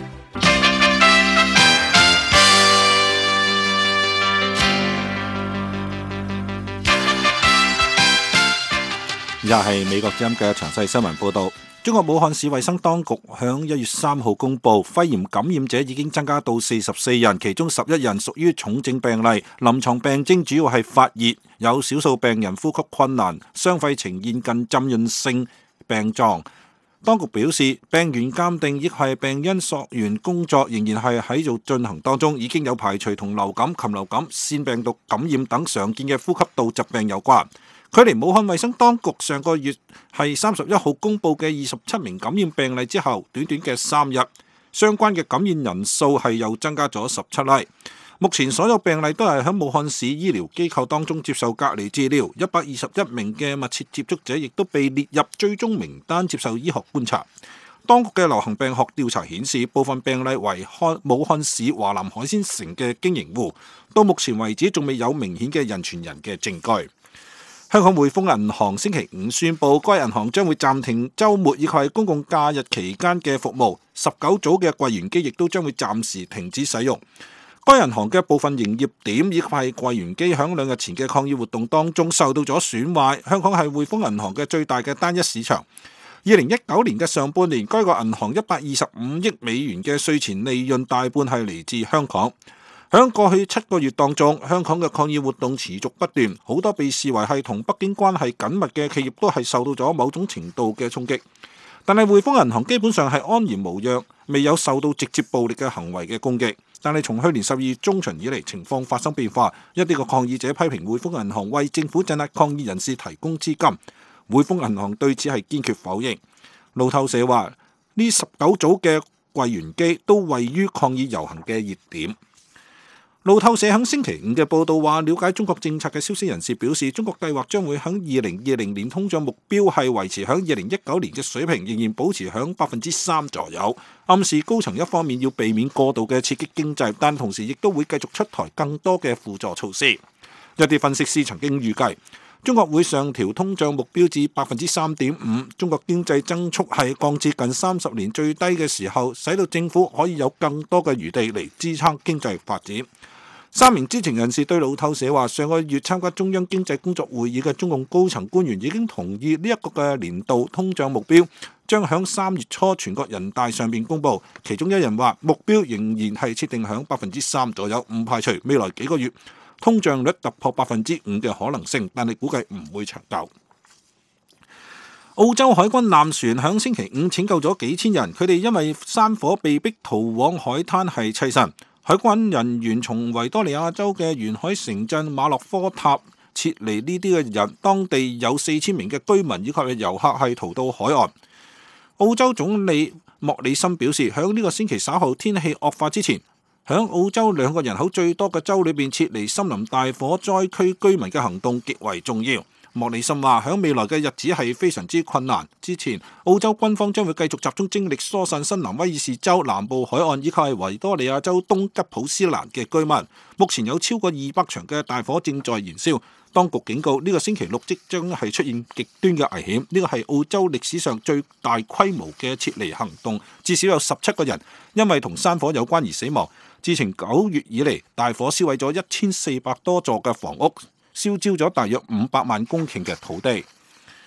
Speaker 3: 又係美國之音嘅詳細新聞報道。中國武漢市衛生當局響一月三號公布，肺炎感染者已經增加到四十四人，其中十一人屬於重症病例，臨床病徵主要係發熱，有少數病人呼吸困難，雙肺呈現近浸潤性病狀。當局表示，病原鑑定亦係病因溯源工作仍然係喺度進行當中，已經有排除同流感、禽流感、腺病毒感染等常見嘅呼吸道疾病有關。距離武漢衛生當局上個月係三十一號公佈嘅二十七名感染病例之後，短短嘅三日，相關嘅感染人數係又增加咗十七例。目前所有病例都係喺武漢市醫療機構當中接受隔離治療，一百二十一名嘅密切接觸者亦都被列入追蹤名單接受醫學觀察。當局嘅流行病學調查顯示，部分病例為武漢市華南海鮮城嘅經營戶，到目前為止仲未有明顯嘅人傳人嘅證據。香港匯豐銀行星期五宣布，該銀行將會暫停週末以及係公共假日期間嘅服務，十九組嘅櫃員機亦都將會暫時停止使用。該銀行嘅部分營業點以及係櫃員機響兩日前嘅抗議活動當中受到咗損壞。香港係匯豐銀行嘅最大嘅單一市場。二零一九年嘅上半年，該個銀行一百二十五億美元嘅稅前利潤大半係嚟自香港。響過去七個月當中，香港嘅抗議活動持續不斷，好多被視為係同北京關係緊密嘅企業都係受到咗某種程度嘅衝擊。但係匯豐銀行基本上係安然無恙，未有受到直接暴力嘅行為嘅攻擊。但係從去年十二月中旬以嚟，情況發生變化，一啲嘅抗議者批評匯豐銀行為政府鎮壓抗議人士提供資金，匯豐銀行對此係堅決否認。路透社話，呢十九組嘅櫃員機都位於抗議遊行嘅熱點。路透社喺星期五嘅報道話，了解中國政策嘅消息人士表示，中國計劃將會喺二零二零年通脹目標係維持喺二零一九年嘅水平，仍然保持喺百分之三左右。暗示高層一方面要避免過度嘅刺激經濟，但同時亦都會繼續出台更多嘅輔助措施。一啲分析師曾經預計，中國會上調通脹目標至百分之三點五。中國經濟增速係降至近三十年最低嘅時候，使到政府可以有更多嘅餘地嚟支撐經濟發展。三名知情人士對路透社話，上個月參加中央經濟工作會議嘅中共高層官員已經同意呢一個嘅年度通脹目標將響三月初全國人大上面公布。其中一人話，目標仍然係設定響百分之三左右，唔排除未來幾個月通脹率突破百分之五嘅可能性，但係估計唔會長久。澳洲海軍艦船響星期五拯救咗幾千人，佢哋因為山火被逼逃往海灘係棲身。海軍人員從維多利亞州嘅沿海城鎮馬洛科塔撤離呢啲嘅人，當地有四千名嘅居民以及係遊客係逃到海岸。澳洲總理莫里森表示，響呢個星期稍後天氣惡化之前，響澳洲兩個人口最多嘅州裏邊撤離森林大火災區居民嘅行動極為重要。莫里森話，響未來嘅日子係非常之困難。之前澳洲軍方將會繼續集中精力疏散新南威爾士州南部海岸以及係維多利亞州東吉普斯蘭嘅居民。目前有超過二百場嘅大火正在燃燒。當局警告，呢個星期六即將係出現極端嘅危險。呢個係澳洲歷史上最大規模嘅撤離行動，至少有十七個人因為同山火有關而死亡。自從九月以嚟，大火燒毀咗一千四百多座嘅房屋，燒焦咗大約五百萬公頃嘅土地。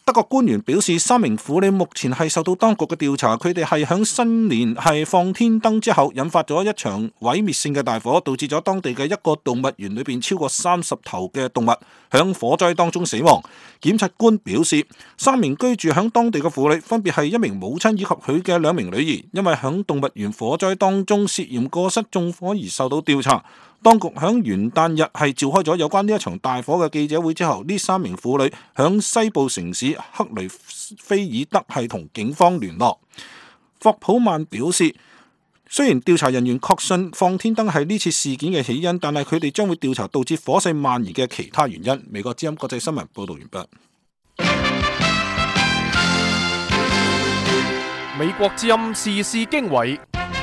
Speaker 3: 德國官員表示，三名婦女目前係受到當局嘅調查，佢哋係響新年係放天燈之後引發咗一場毀滅性嘅大火，導致咗當地嘅一個動物園裏邊超過三十頭嘅動物響火災當中死亡。檢察官表示，三名居住響當地嘅婦女分別係一名母親以及佢嘅兩名女兒，因為響動物園火災當中涉嫌過失縱火而受到調查。當局響元旦日係召開咗有關呢一場大火嘅記者會之後，呢三名婦女響西部城市克雷菲爾德係同警方聯絡。霍普曼表示，雖然調查人員確信放天燈係呢次事件嘅起因，但係佢哋將會調查導致火勢蔓延嘅其他原因。美國之音國際新聞報道完畢。
Speaker 4: 美國之音時事經緯。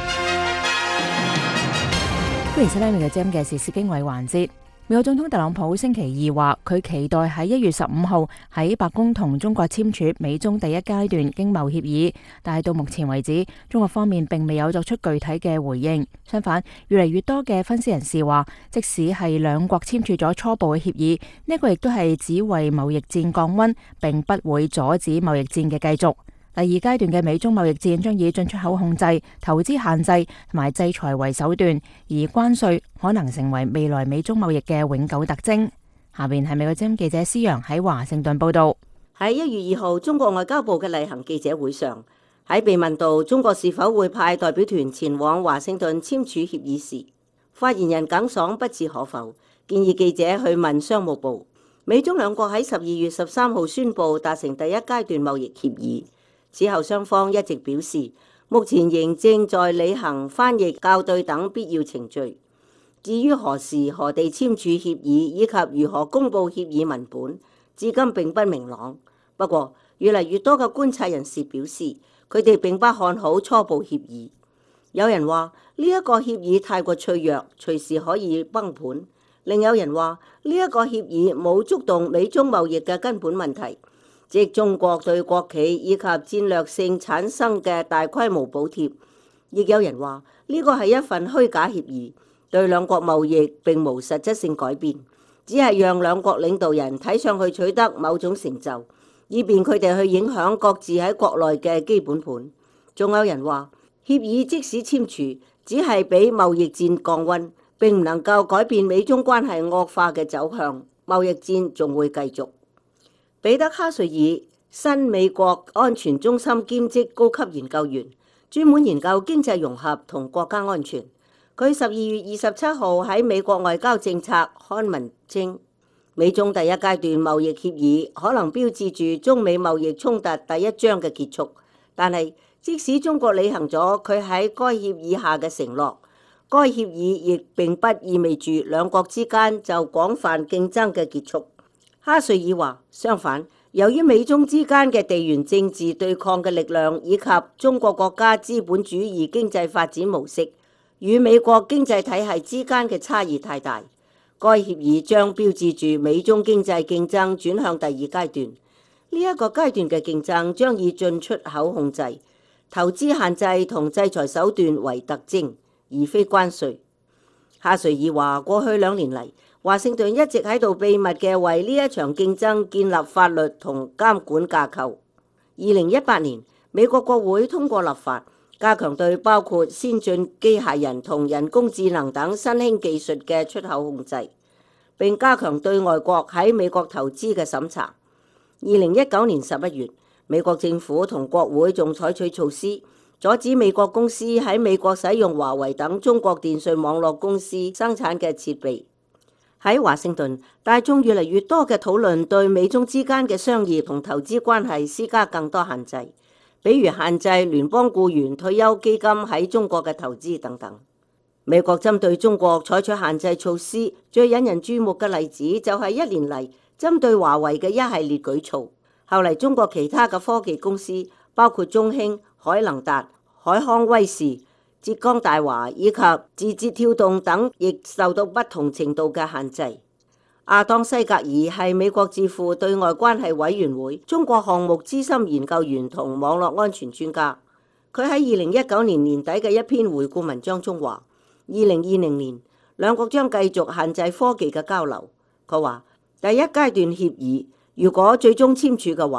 Speaker 1: 歡迎收聽美國之音嘅時事經緯環節。美國總統特朗普星期二話，佢期待喺一月十五號喺白宮同中國簽署美中第一階段經貿協議，但係到目前為止，中國方面並未有作出具體嘅回應。相反，越嚟越多嘅分析人士話，即使係兩國簽署咗初步嘅協議，呢個亦都係只為貿易戰降溫，並不會阻止貿易戰嘅繼續。第二階段嘅美中貿易戰將以進出口控制、投資限制同埋制裁為手段，而關稅可能成為未來美中貿易嘅永久特徵。下邊係美國之音記者施陽喺華盛頓報道。
Speaker 5: 喺一月二號，中國外交部嘅例行記者會上，喺被問到中國是否會派代表團前往華盛頓簽署協議時，發言人耿爽不置可否，建議記者去問商務部。美中兩國喺十二月十三號宣布達成第一階段貿易協議。此後雙方一直表示，目前仍正在履行翻譯、校對等必要程序。至於何時何地簽署協議以及如何公佈協議文本，至今並不明朗。不過，越嚟越多嘅觀察人士表示，佢哋並不看好初步協議。有人話呢一個協議太過脆弱，隨時可以崩盤。另有人話呢一個協議冇觸動美中貿易嘅根本問題，即中國對國企以及戰略性產生嘅大規模補貼。亦有人話呢個係一份虛假協議，對兩國貿易並無實質性改變，只係讓兩國領導人睇上去取得某種成就，以便佢哋去影響各自喺國內嘅基本盤。仲有人話協議即使簽署，只係俾貿易戰降溫，並唔能夠改變美中關係惡化嘅走向，貿易戰仲會繼續。彼得哈瑞爾，新美國安全中心兼職高級研究員，專門研究經濟融合同國家安全。佢十二月二十七號喺美國外交政策刊文稱，美中第一階段貿易協議可能標誌住中美貿易衝突第一章嘅結束。但係即使中國履行咗佢喺該協議下嘅承諾，該協議亦並不意味住兩國之間就廣泛競爭嘅結束。哈瑞爾話：相反，由於美中之間嘅地緣政治對抗嘅力量，以及中國國家資本主義經濟發展模式與美國經濟體系之間嘅差異太大，該協議將標誌住美中經濟競爭轉向第二階段。呢一個階段嘅競爭將以進出口控制、投資限制同制裁手段為特徵，而非關稅。哈瑞爾話：過去兩年嚟，華盛頓一直喺度秘密嘅為呢一場競爭建立法律同監管架構。二零一八年，美國國會通過立法，加強對包括先進機械人同人工智能等新興技術嘅出口控制，並加強對外國喺美國投資嘅審查。二零一九年十一月，美國政府同國會仲採取措施，阻止美國公司喺美國使用華為等中國電信網絡公司生產嘅設備。喺華盛頓，大眾越嚟越多嘅討論對美中之間嘅商業同投資關係施加更多限制，比如限制聯邦僱員退休基金喺中國嘅投資等等。美國針對中國採取限制措施，最引人注目嘅例子就係一年嚟針對華為嘅一系列舉措。後嚟中國其他嘅科技公司，包括中興、海能達、海康威視、浙江大華以及字節跳動等，亦受到不同程度嘅限制。亞當西格爾係美國智庫對外關係委員會中國項目資深研究員同網絡安全專家。佢喺二零一九年年底嘅一篇回顧文章中話：二零二零年兩國將繼續限制科技嘅交流。佢話第一階段協議如果最終簽署嘅話，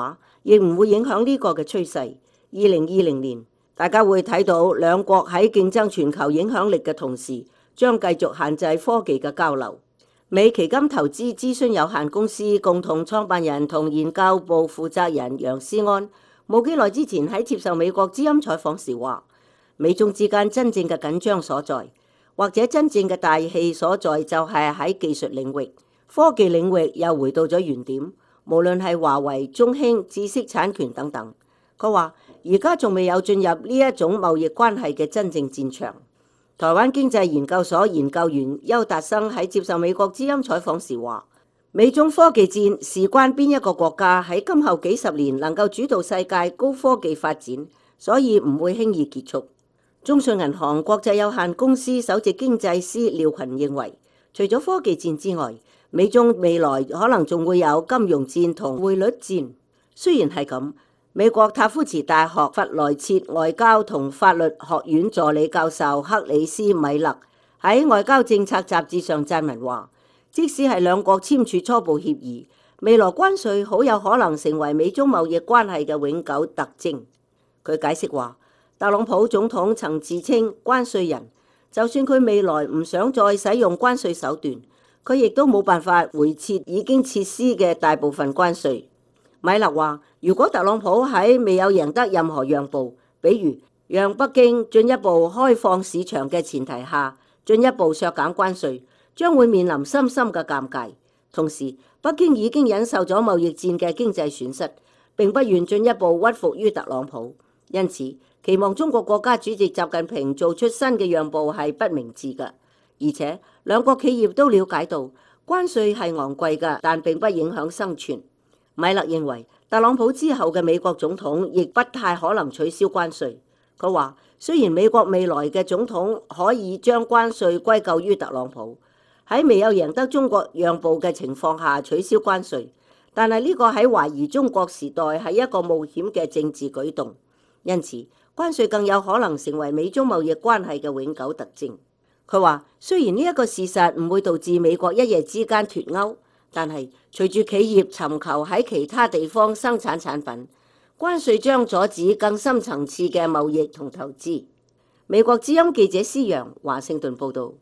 Speaker 5: 亦唔會影響呢個嘅趨勢。二零二零年，大家會睇到兩國喺競爭全球影響力嘅同時，將繼續限制科技嘅交流。美期金投資諮詢有限公司共同創辦人同研究部負責人楊思安冇幾耐之前喺接受美國之音採訪時話，美中之間真正嘅緊張所在，或者真正嘅大戲所在，就係喺技術領域。科技領域又回到咗原點，無論係華為、中興、知識產權等等。佢話而家仲未有進入呢一種貿易關係嘅真正戰場。台灣經濟研究所研究員邱達生喺接受美國之音採訪時話，美中科技戰事關邊一個國家喺今後幾十年能夠主導世界高科技發展，所以唔會輕易結束。中信銀行國際有限公司首席經濟師廖群認為，除咗科技戰之外，美中未來可能仲會有金融戰同匯率戰。雖然係咁，美國塔夫茨大學弗萊切外交同法律學院助理教授克里斯米勒喺外交政策雜誌上撰文話，即使係兩國簽署初步協議，未來關稅好有可能成為美中貿易關係嘅永久特徵。佢解釋話，特朗普總統曾自稱關稅人，就算佢未來唔想再使用關稅手段，佢亦都冇辦法回撤已經撤銷嘅大部分關稅。米勒話，如果特朗普喺未有贏得任何讓步，比如讓北京進一步開放市場嘅前提下，進一步削減關稅，將會面臨深深嘅尷尬。同時，北京已經忍受咗貿易戰嘅經濟損失，並不願進一步屈服於特朗普。因此，期望中國國家主席習近平做出新嘅讓步係不明智嘅。而且，兩國企業都了解到關稅係昂貴嘅，但並不影響生存。米勒認為，特朗普之後嘅美國總統亦不太可能取消關稅。佢話，雖然美國未來嘅總統可以將關稅歸咎於特朗普，喺未有贏得中國讓步嘅情況下取消關稅，但係呢個喺懷疑中國時代係一個冒險嘅政治舉動。因此，關稅更有可能成為美中貿易關係嘅永久特徵。佢話，雖然呢一個事實唔會導致美國一夜之間脫歐，但係隨住企業尋求喺其他地方生產產品，關稅將阻止更深層次嘅貿易同投資。美國之音記者施陽華盛頓報導。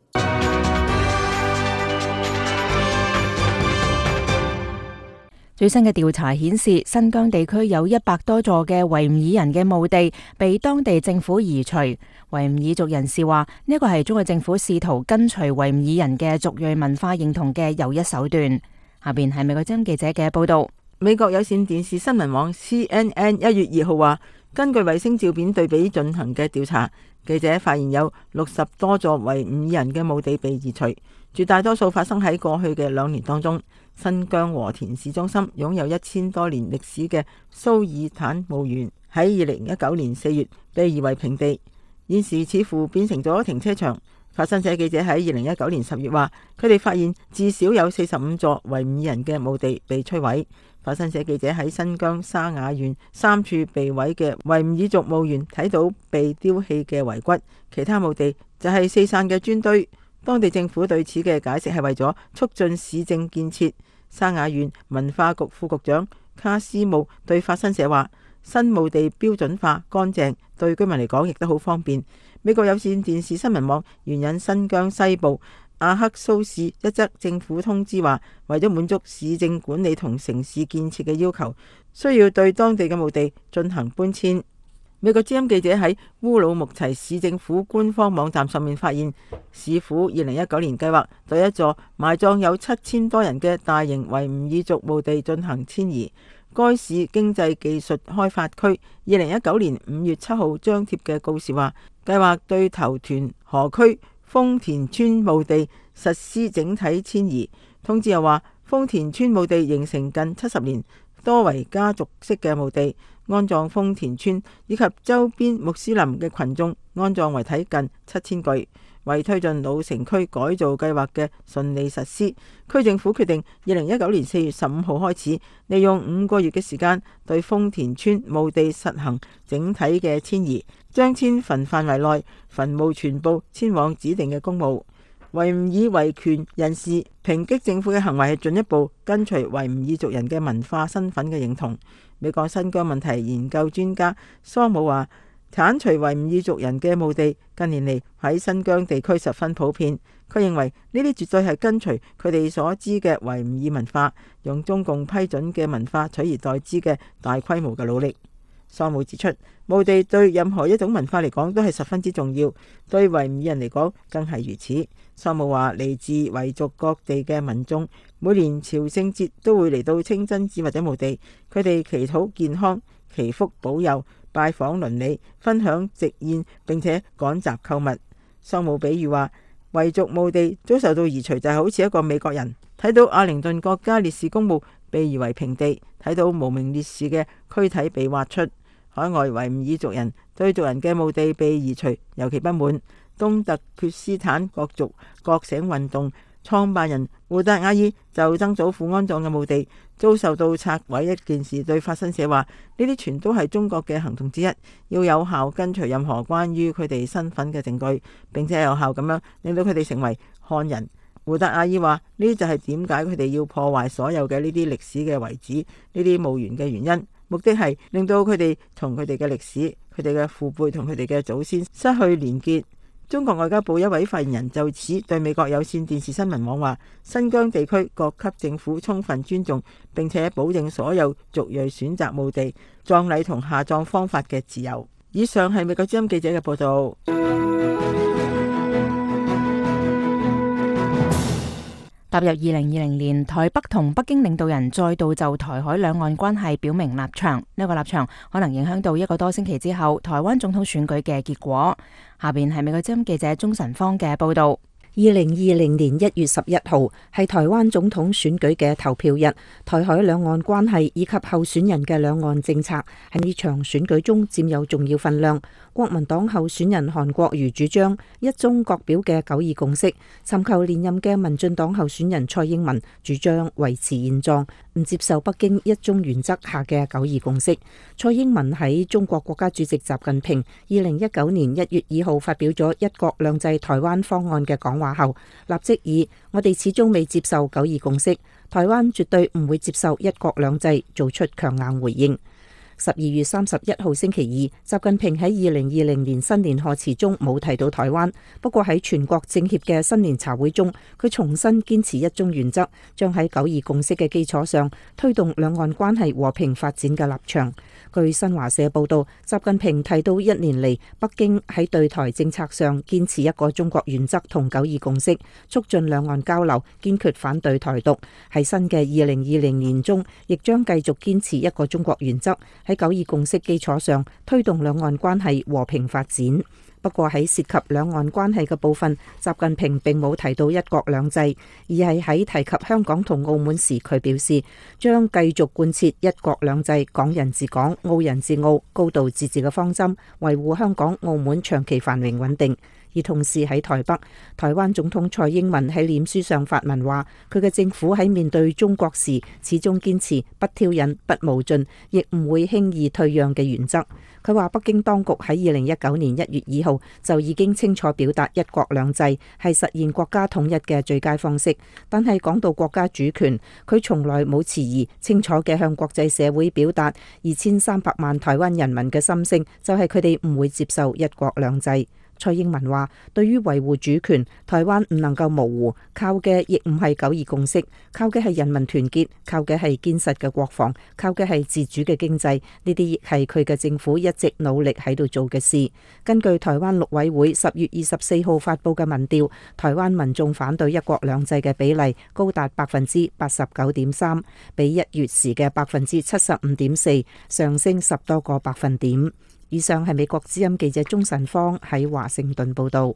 Speaker 1: 最新嘅調查顯示，新疆地區有一百多座嘅維吾爾人嘅墓地被當地政府移除。維吾爾族人士話，呢一個係中國政府試圖跟隨維吾爾人嘅族裔文化認同嘅又一手段。下邊係美國之音記者嘅報導。
Speaker 6: 美國有線電視新聞網 C N N 一月二號話，根據衛星照片對比進行嘅調查，記者發現有六十多座維吾爾人嘅墓地被移除，絕大多數發生喺過去嘅兩年當中。新疆和田市中心擁有一千多年歷史嘅蘇爾坦墓園喺二零一九年四月被夷為平地，現時似乎變成咗停車場。法新社記者喺二零一九年十月話，佢哋發現至少有四十五座維吾爾人嘅墓地被摧毀。法新社記者喺新疆沙雅縣三處被毀嘅維吾爾族墓園睇到被丟棄嘅遺骨，其他墓地就係四散嘅磚堆。當地政府對此嘅解釋係為咗促進市政建設。沙雅縣文化局副局長卡斯姆對法新社話，新墓地標準化、乾淨，對居民嚟講亦都好方便。美國有線電視新聞網援引新疆西部阿克蘇市一則政府通知話，為咗滿足市政管理同城市建設嘅要求，需要對當地嘅墓地進行搬遷。美國之音記者喺烏魯木齊市政府官方網站上面發現，市府二零一九年計劃對一座埋葬有七千多人嘅大型維吾爾族墓地進行遷移。該市經濟技術開發區二零一九年五月七號張貼嘅告示話，計劃對頭屯河區豐田村墓地實施整體遷移。通知又話，豐田村墓地形成近七十年，多為家族式嘅墓地，安葬豐田村以及周邊穆斯林嘅群眾安葬遺體近七千具。為推進老城區改造計劃嘅順利實施，區政府決定二零一九年四月十五號開始，利用五個月嘅時間對豐田村墓地實行整體嘅遷移，將遷墳範圍內墳墓全部遷往指定嘅公墓。 維吾爾維權人士抨擊政府嘅行為係進一步跟隨維吾爾族人嘅文化身份嘅認同。美國新疆問題研究專家桑姆話，剷除維吾爾族人嘅墓地近年嚟喺新疆地區十分普遍。佢認為呢啲絕對係跟隨佢哋所知嘅維吾爾文化，用中共批准嘅文化取而代之嘅大規模嘅努力。桑姆指出，墓地對任何一種文化嚟講都係十分之重要，對維吾爾人嚟講更係如此。桑姆話，嚟自維族各地嘅民眾每年朝聖節都會嚟到清真寺或者墓地，佢哋祈禱健康、祈福保佑、拜訪鄰里、分享席宴，並且趕集購物。桑姆比喻話，維族墓地遭受到移除就係好似一個美國人睇到阿靈頓國家烈士公墓被夷為平地，睇到無名烈士嘅軀體被挖出。海外維吾爾族人對族人嘅墓地被移除尤其不滿。東突厥斯坦各族覺醒運動創辦人胡達阿爾就曾祖父安葬嘅墓地遭受到拆毀一件事對法新社話，呢啲全都係中國嘅行動之一，要有效跟隨任何關於佢哋身份嘅證據，並且有效咁樣令到佢哋成為漢人。胡達阿爾話，呢啲就係點解佢哋要破壞所有嘅呢啲歷史嘅遺址、呢啲墓園嘅原因，目的係令到佢哋同佢哋嘅歷史、佢哋嘅父輩同佢哋嘅祖先失去連結。中國外交部一位發言人就此對美國有線電視新聞網話，新疆地區各級政府充分尊重並且保證所有族裔選擇墓地、葬禮同下葬方法嘅自由。以上係美國之音記者嘅報道。
Speaker 1: 踏入二零二零年，台北同北京領導人再度就台海兩岸關係表明立場，呢個立場可能影響到一個多星期之後台灣總統選舉嘅結果。下邊係美國之音記者鍾晨芳嘅報道。
Speaker 7: 二零二零年一月十一號係台灣總統選舉嘅投票日，台海兩岸關係以及候選人嘅兩岸政策喺呢場選舉中佔有重要分量。國民黨候選人韓國瑜主張一中各表嘅九二共識，尋求連任嘅民進黨候選人蔡英文主張維持現狀，唔接受北京一中原則下嘅九二共識。蔡英文喺中國國家主席習近平二零一九年一月二號發表咗一國兩制台灣方案嘅講話後，立即以我哋始終未接受九二共識，台灣絕對唔會接受一國兩制，做出強硬回應。十二月三十一號星期二，習近平喺二零二零年新年賀詞中冇提到台灣，不過喺全國政協嘅新年茶會中，佢重新堅持一中原則，將喺九二共識嘅基礎上推動兩岸關係和平發展嘅立場。據新華社報道，習近平提到一年嚟北京喺對台政策上堅持一個中國原則同九二共識，促進兩岸交流，堅決反對台獨。喺新嘅二零二零年中，亦將繼續堅持一個中國原則，喺九二共識基礎上推動兩岸關係和平發展。不過喺涉及兩岸關係嘅部分，習近平並冇提到一國兩制，而係喺提及香港同澳門時，佢表示將繼續貫徹一國兩制、港人治港、澳人治澳、高度自治嘅方針，維護香港、澳門長期繁榮穩定。而同時喺台北，台灣總統蔡英文喺臉書上發文話，佢嘅政府喺面對中國時，始終堅持不挑釁、不冒進，亦唔會輕易退讓嘅原則。佢話北京當局喺二零一九年一月二號就已經清楚表達一國兩制係實現國家統一嘅最佳方式，但係講到國家主權，佢從來冇遲疑，清楚嘅向國際社會表達二千三百萬台灣人民嘅心聲，就係佢哋唔會接受一國兩制。蔡英文話，對於維護主權，台灣唔能夠模糊，靠嘅亦唔係九二共識，靠嘅係人民團結，靠嘅係堅實嘅國防，靠嘅係自主嘅經濟，呢啲亦係佢嘅政府一直努力喺度做嘅事。根據台灣陸委會十月二十四號發布嘅民調，台灣民眾反對一國兩制嘅比例高達百分之八十九點三，比一月時嘅百分之七十五點四上升十多個百分點。以上係美國之音記者鍾晨芳喺華盛頓報道。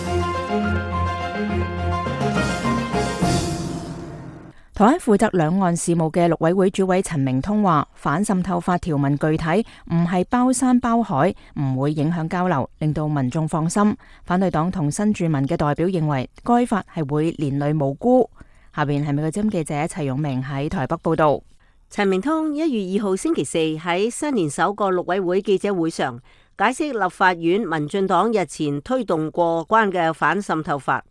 Speaker 1: 台灣負責兩岸事務嘅陸委會主委陳明通話，反滲透法條文具體唔係包山包海，唔會影響交流，令到民眾放心。反對黨同新住民嘅代表認為，該法係會連累無辜。下邊係美國之音記者齊永明喺台北報道。
Speaker 5: 陳明通一月二號星期四喺新年首個陸委會記者會上解釋立法院民進黨日前推動過關嘅反滲透法。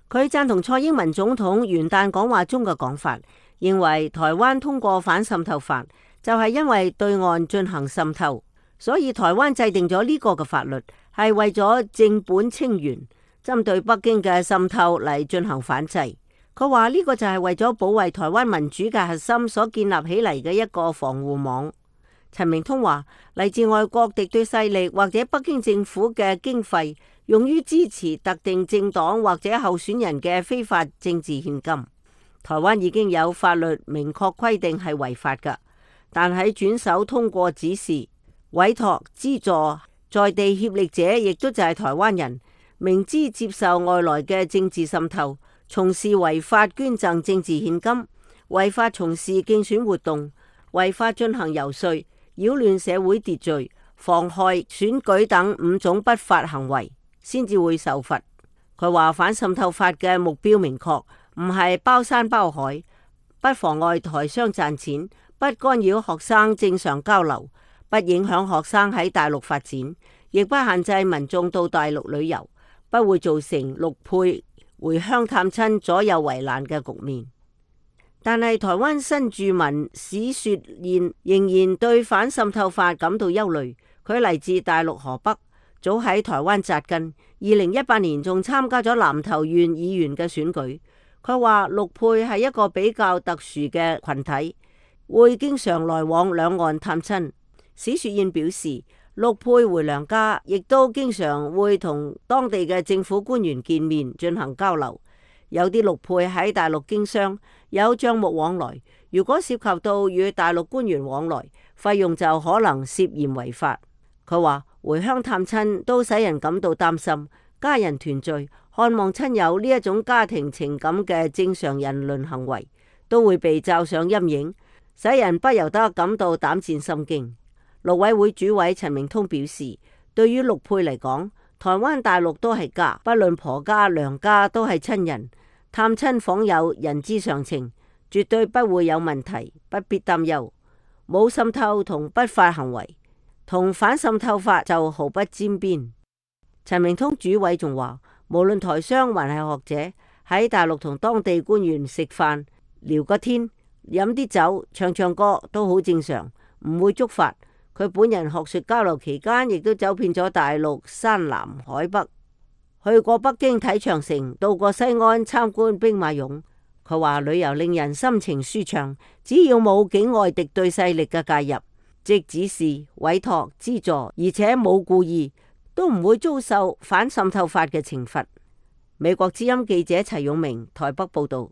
Speaker 5: 佢贊同蔡英文總統元旦講話中嘅講法，認為台灣通過反滲透法就係因為對岸進行滲透，所以台灣制定咗呢個嘅法律係為咗正本清源，針對北京嘅滲透嚟進行反制。佢話呢個就係為咗保衛台灣民主嘅核心所建立起嚟嘅一個防護網。陳明通話，嚟自外國敵對勢力或者北京政府嘅經費用於支持特定政黨或者候選人嘅非法政治獻金。台灣已經有法律明確規定係違法㗎，但喺轉手通過指示、委託、資助在地協力者，亦都就係台灣人，明知接受外來嘅政治滲透，從事違法捐贈政治獻金、違法從事競選活動、違法進行遊說、擾亂社會秩序、妨害選舉等五種不法行為，先至會受罰。佢話反滲透法嘅目標明確，唔係包山包海，不妨礙台商賺錢，不干擾學生正常交流，不影響學生喺大陸發展，亦不限制民眾到大陸旅遊，不會造成陸配回鄉探親左右為難嘅局面。但係台灣新住民史雪燕仍然對反滲透法感到憂慮。佢嚟自大陸河北，早喺台灣紮根，二零一八年仲參加咗南投縣議員嘅選舉。佢話陸配係一個比較特殊嘅群體，會經常來往兩岸探親。史雪燕表示，陸配回娘家，亦都經常會同當地嘅政府官員見面進行交流。有啲陸配喺大陸經商，有帳目往來，如果涉及到與大陸官員往來，費用就可能涉嫌違法。佢話回鄉探親都使人感到擔心，家人團聚、看望親友呢一種家庭情感嘅正常人倫行為，都會被罩上陰影，使人不由得感到膽戰心驚。陸委會主委陳明通表示，對於陸配嚟講，台灣大陸都係家，不論婆家娘家都係親人，探親訪友人之常情，絕對不會有問題，不必擔憂。冇滲透同不法行為，同反滲透法就毫不沾邊。陳明通主委仲話，無論台商還係學者，喺大陸同當地官員食飯、聊個天、飲啲酒、唱唱歌都好正常，唔會觸法。佢本人學術交流期間，亦都走遍咗大陸山南海北，去過北京睇長城，到過西安參觀兵馬俑。佢話旅遊令人心情舒暢，只要冇境外敵對勢力嘅介入，即指示、委託、資助，而且冇故意，都唔會遭受反滲透法嘅懲罰。美國之音記者齊永明台北報道。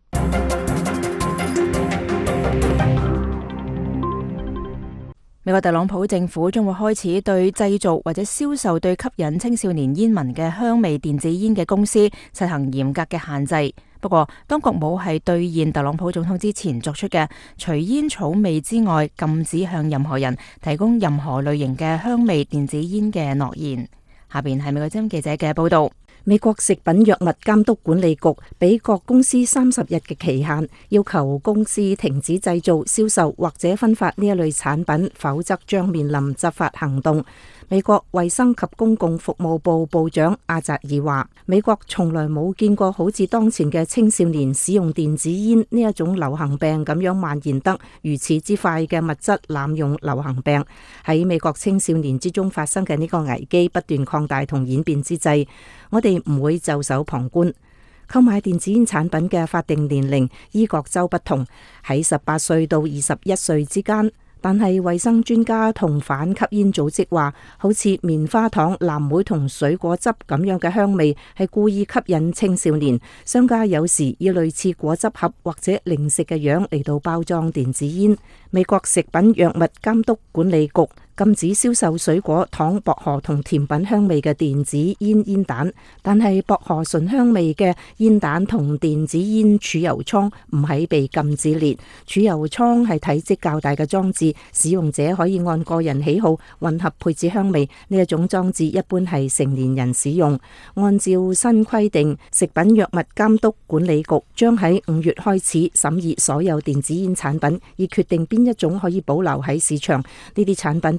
Speaker 1: 美國特朗普政府將會開始對製造或者銷售對吸引青少年煙民嘅香味電子煙嘅公司實行嚴格嘅限制。不過，當局冇係兌現特朗普總統之前作出嘅除煙草味之外禁止向任何人提供任何類型嘅香味電子煙嘅諾言。下邊係美國之音記者嘅報道。
Speaker 7: 美國食品藥物監督管理局俾各公司三十日嘅期限，要求公司停止製造、銷售或者分發呢一類產品，否則將面臨執法行動。美國衛生及公共服務部部長阿扎爾話，美國從來冇見過好似當前嘅青少年使用電子煙呢一種流行病咁樣蔓延得如此之快嘅物質濫用流行病。喺美國青少年之中發生嘅呢個危機不斷擴大同演變之際，我哋唔會袖手旁觀。購買電子煙產品嘅法定年齡依各州不同，喺十八歲到二十一歲之間。但係衛生專家同反吸煙組織話，好似棉花糖、藍莓同水果汁咁樣嘅香味係故意吸引青少年。商家有時以類似果汁盒或者零食嘅樣嚟到包裝電子煙。美國食品藥物監督管理局禁止銷售水果、糖、薄荷同甜品香味嘅電子煙煙彈，但係薄荷醇香味嘅煙彈同電子煙儲油倉唔喺被禁止列。儲油倉係體積較大嘅裝置，使用者可以按個人喜好混合配置香味。呢一種裝置一般係成年人使用。按照新規定，食品藥物監督管理局將喺五月開始審議所有電子煙產品，以決定邊一種可以保留喺市場。呢啲產品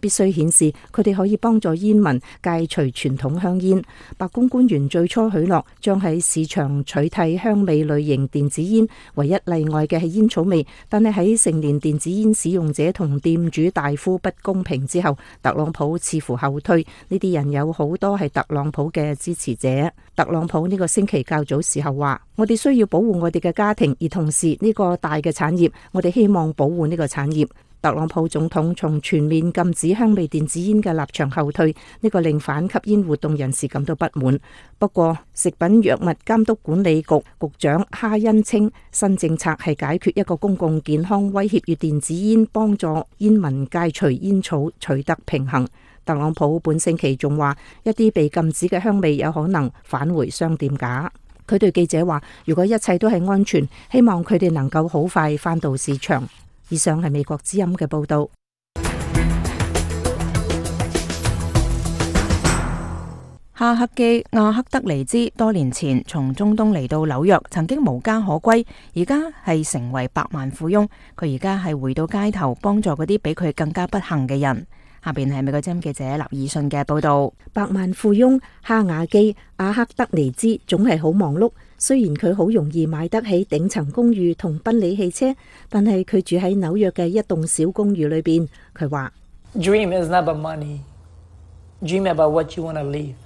Speaker 7: 必須顯示佢哋可以幫助煙民戒除傳統香煙。白宮官員最初許諾將喺市場取締香味類型電子煙，唯一例外嘅係煙草味。但係喺成年電子煙使用者同店主大呼不公平之後，特朗普似乎後退。呢啲人有好多係特朗普嘅支持者。特朗普呢個星期較早時候話：我哋需要保護我哋嘅家庭，而同時呢個大嘅產業，我哋希望保護呢個產業。特朗普總統從全面禁止香味電子煙嘅立場後退，呢個令反吸煙活動人士感到不滿。不過，食品藥物監督管理局局長哈恩稱，新政策係解決一個公共健康威脅，與電子煙幫助煙民戒除煙草取得平衡。特朗普本星期仲話，一啲被禁止嘅香味有可能返回商店架。佢對記者話：如果一切都係安全，希望佢哋能夠好快返到市場。以上係美國之音嘅報道。
Speaker 1: 哈克基阿克德尼茲多年前從中東嚟到紐約，曾經無家可歸，而家係成為百萬富翁。佢而家係回到街頭，幫助嗰啲比佢更加不幸嘅人。下邊係美國之音記者立爾遜嘅報道。
Speaker 7: 百萬富翁哈瓦基阿克德尼茲總係好忙碌。雖然佢好容易買得起頂層公寓同賓利汽車，但係佢住喺紐約嘅一棟小公寓裏邊。佢話
Speaker 8: Dream is not about money. Dream about what you want to live.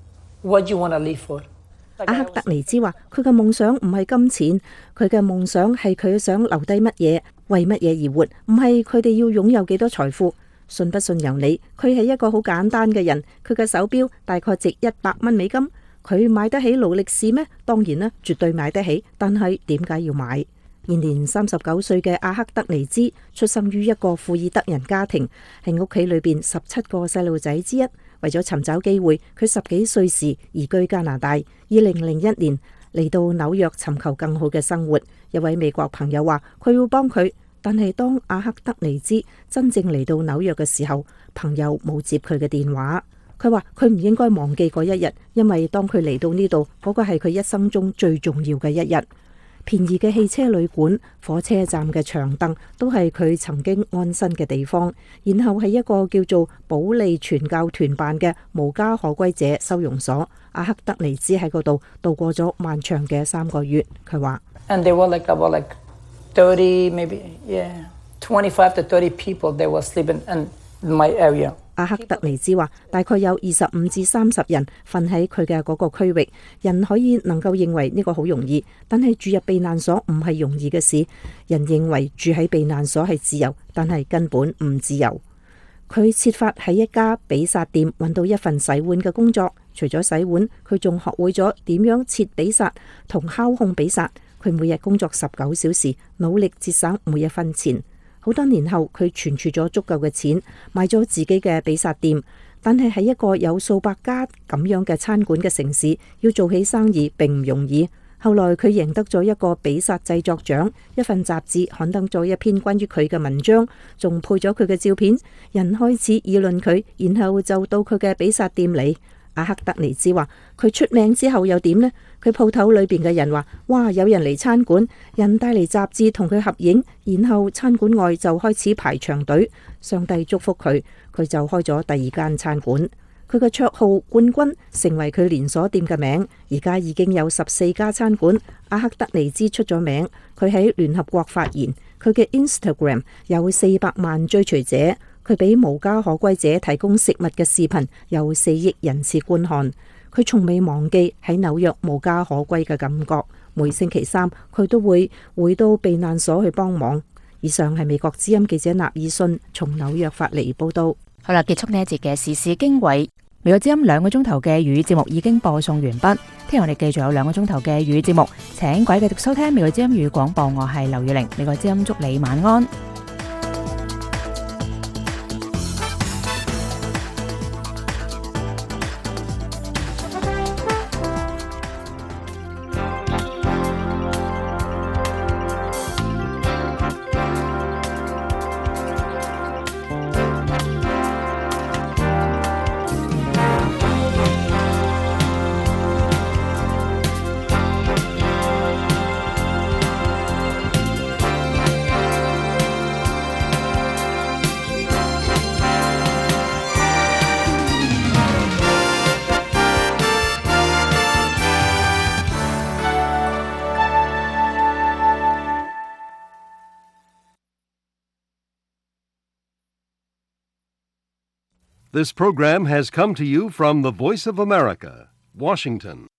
Speaker 8: What you want to live for.
Speaker 7: 阿克德尼茲話：佢嘅夢想唔係金錢，佢嘅夢想係佢想留低乜嘢，為乜嘢而活，唔係佢哋要擁有幾多財富。信不信由你。佢係一個好簡單嘅人，佢嘅手錶大概值一百蚊美金。佢買得起勞力士咩？當然啦，絕對買得起。但係點解要買？現年三十九歲嘅阿克德尼茲出生於一個庫爾德人家庭，係屋企裏邊十七個細路仔之一。為咗尋找機會，佢十幾歲時移居加拿大。二零零一年嚟到紐約尋求更好嘅生活。一位美國朋友話佢會幫佢，但係當阿克德尼茲真正嚟到紐約嘅時候，朋友冇接佢嘅電話。佢話佢唔應該忘記嗰一日，因為當佢嚟到呢度，嗰個係佢一生中最重要嘅一日。便宜嘅汽車旅館、火車站嘅長凳都係佢曾經安身嘅地方。然後係一個叫做保利傳教團辦嘅無家可歸者收容所。阿克德尼茲喺嗰度度過咗漫長嘅三個月。佢話
Speaker 8: And they were like about like thirty, maybe yeah, twenty-five to thirty people. They were sleeping in my area.
Speaker 7: 阿克德尼茲話，大概有二十五至三十人瞓喺佢嘅嗰個區域。人可以能夠認為呢個好容易，但係住入避難所唔係容易嘅事。人認為住喺避難所係自由，但係根本唔自由。佢設法喺一家比薩店揾到一份洗碗嘅工作。除咗洗碗，佢仲學會咗點樣切比薩同烤控比薩。佢每日工作十九小時，努力節省每一分錢。好多年後，佢存儲咗足夠嘅錢，買咗自己嘅比薩店。但係喺一個有數百家咁樣嘅餐館嘅城市，要做起生意並唔容易。後來佢贏得咗一個比薩製作獎，一份雜誌刊登咗一篇關於佢嘅文章，仲配咗佢嘅照片。人開始議論佢，然後就到佢嘅比薩店嚟。阿克德尼茲話：佢出名之後又點呢？佢鋪頭裏邊嘅人話：哇，有人嚟餐館，人帶嚟雜誌同佢合影，然後餐館外就開始排長隊。上帝祝福佢，佢就開咗第二間餐館。佢嘅綽號冠軍成為佢連鎖店嘅名，而家已經有十四家餐館。阿克德尼茲出咗名，佢喺聯合國發言，佢嘅 Instagram 有四百萬追隨者。佢俾無家可歸者提供食物嘅視頻有四億人次觀看。佢從未忘記喺紐約無家可歸嘅感覺。每星期三佢都會回到避難所去幫忙。以上係美國之音記者納爾遜從紐約發嚟報道。
Speaker 1: 好啦，結束呢一節嘅時事經緯。美國之音兩個鐘頭嘅粵語節目已經播送完畢。聽日我哋繼續有兩個鐘頭嘅粵語節目，請各位繼續收聽美國之音粵語廣播。我係劉月玲，美國之音祝你晚安。
Speaker 9: This program has come to you from the Voice of America, Washington.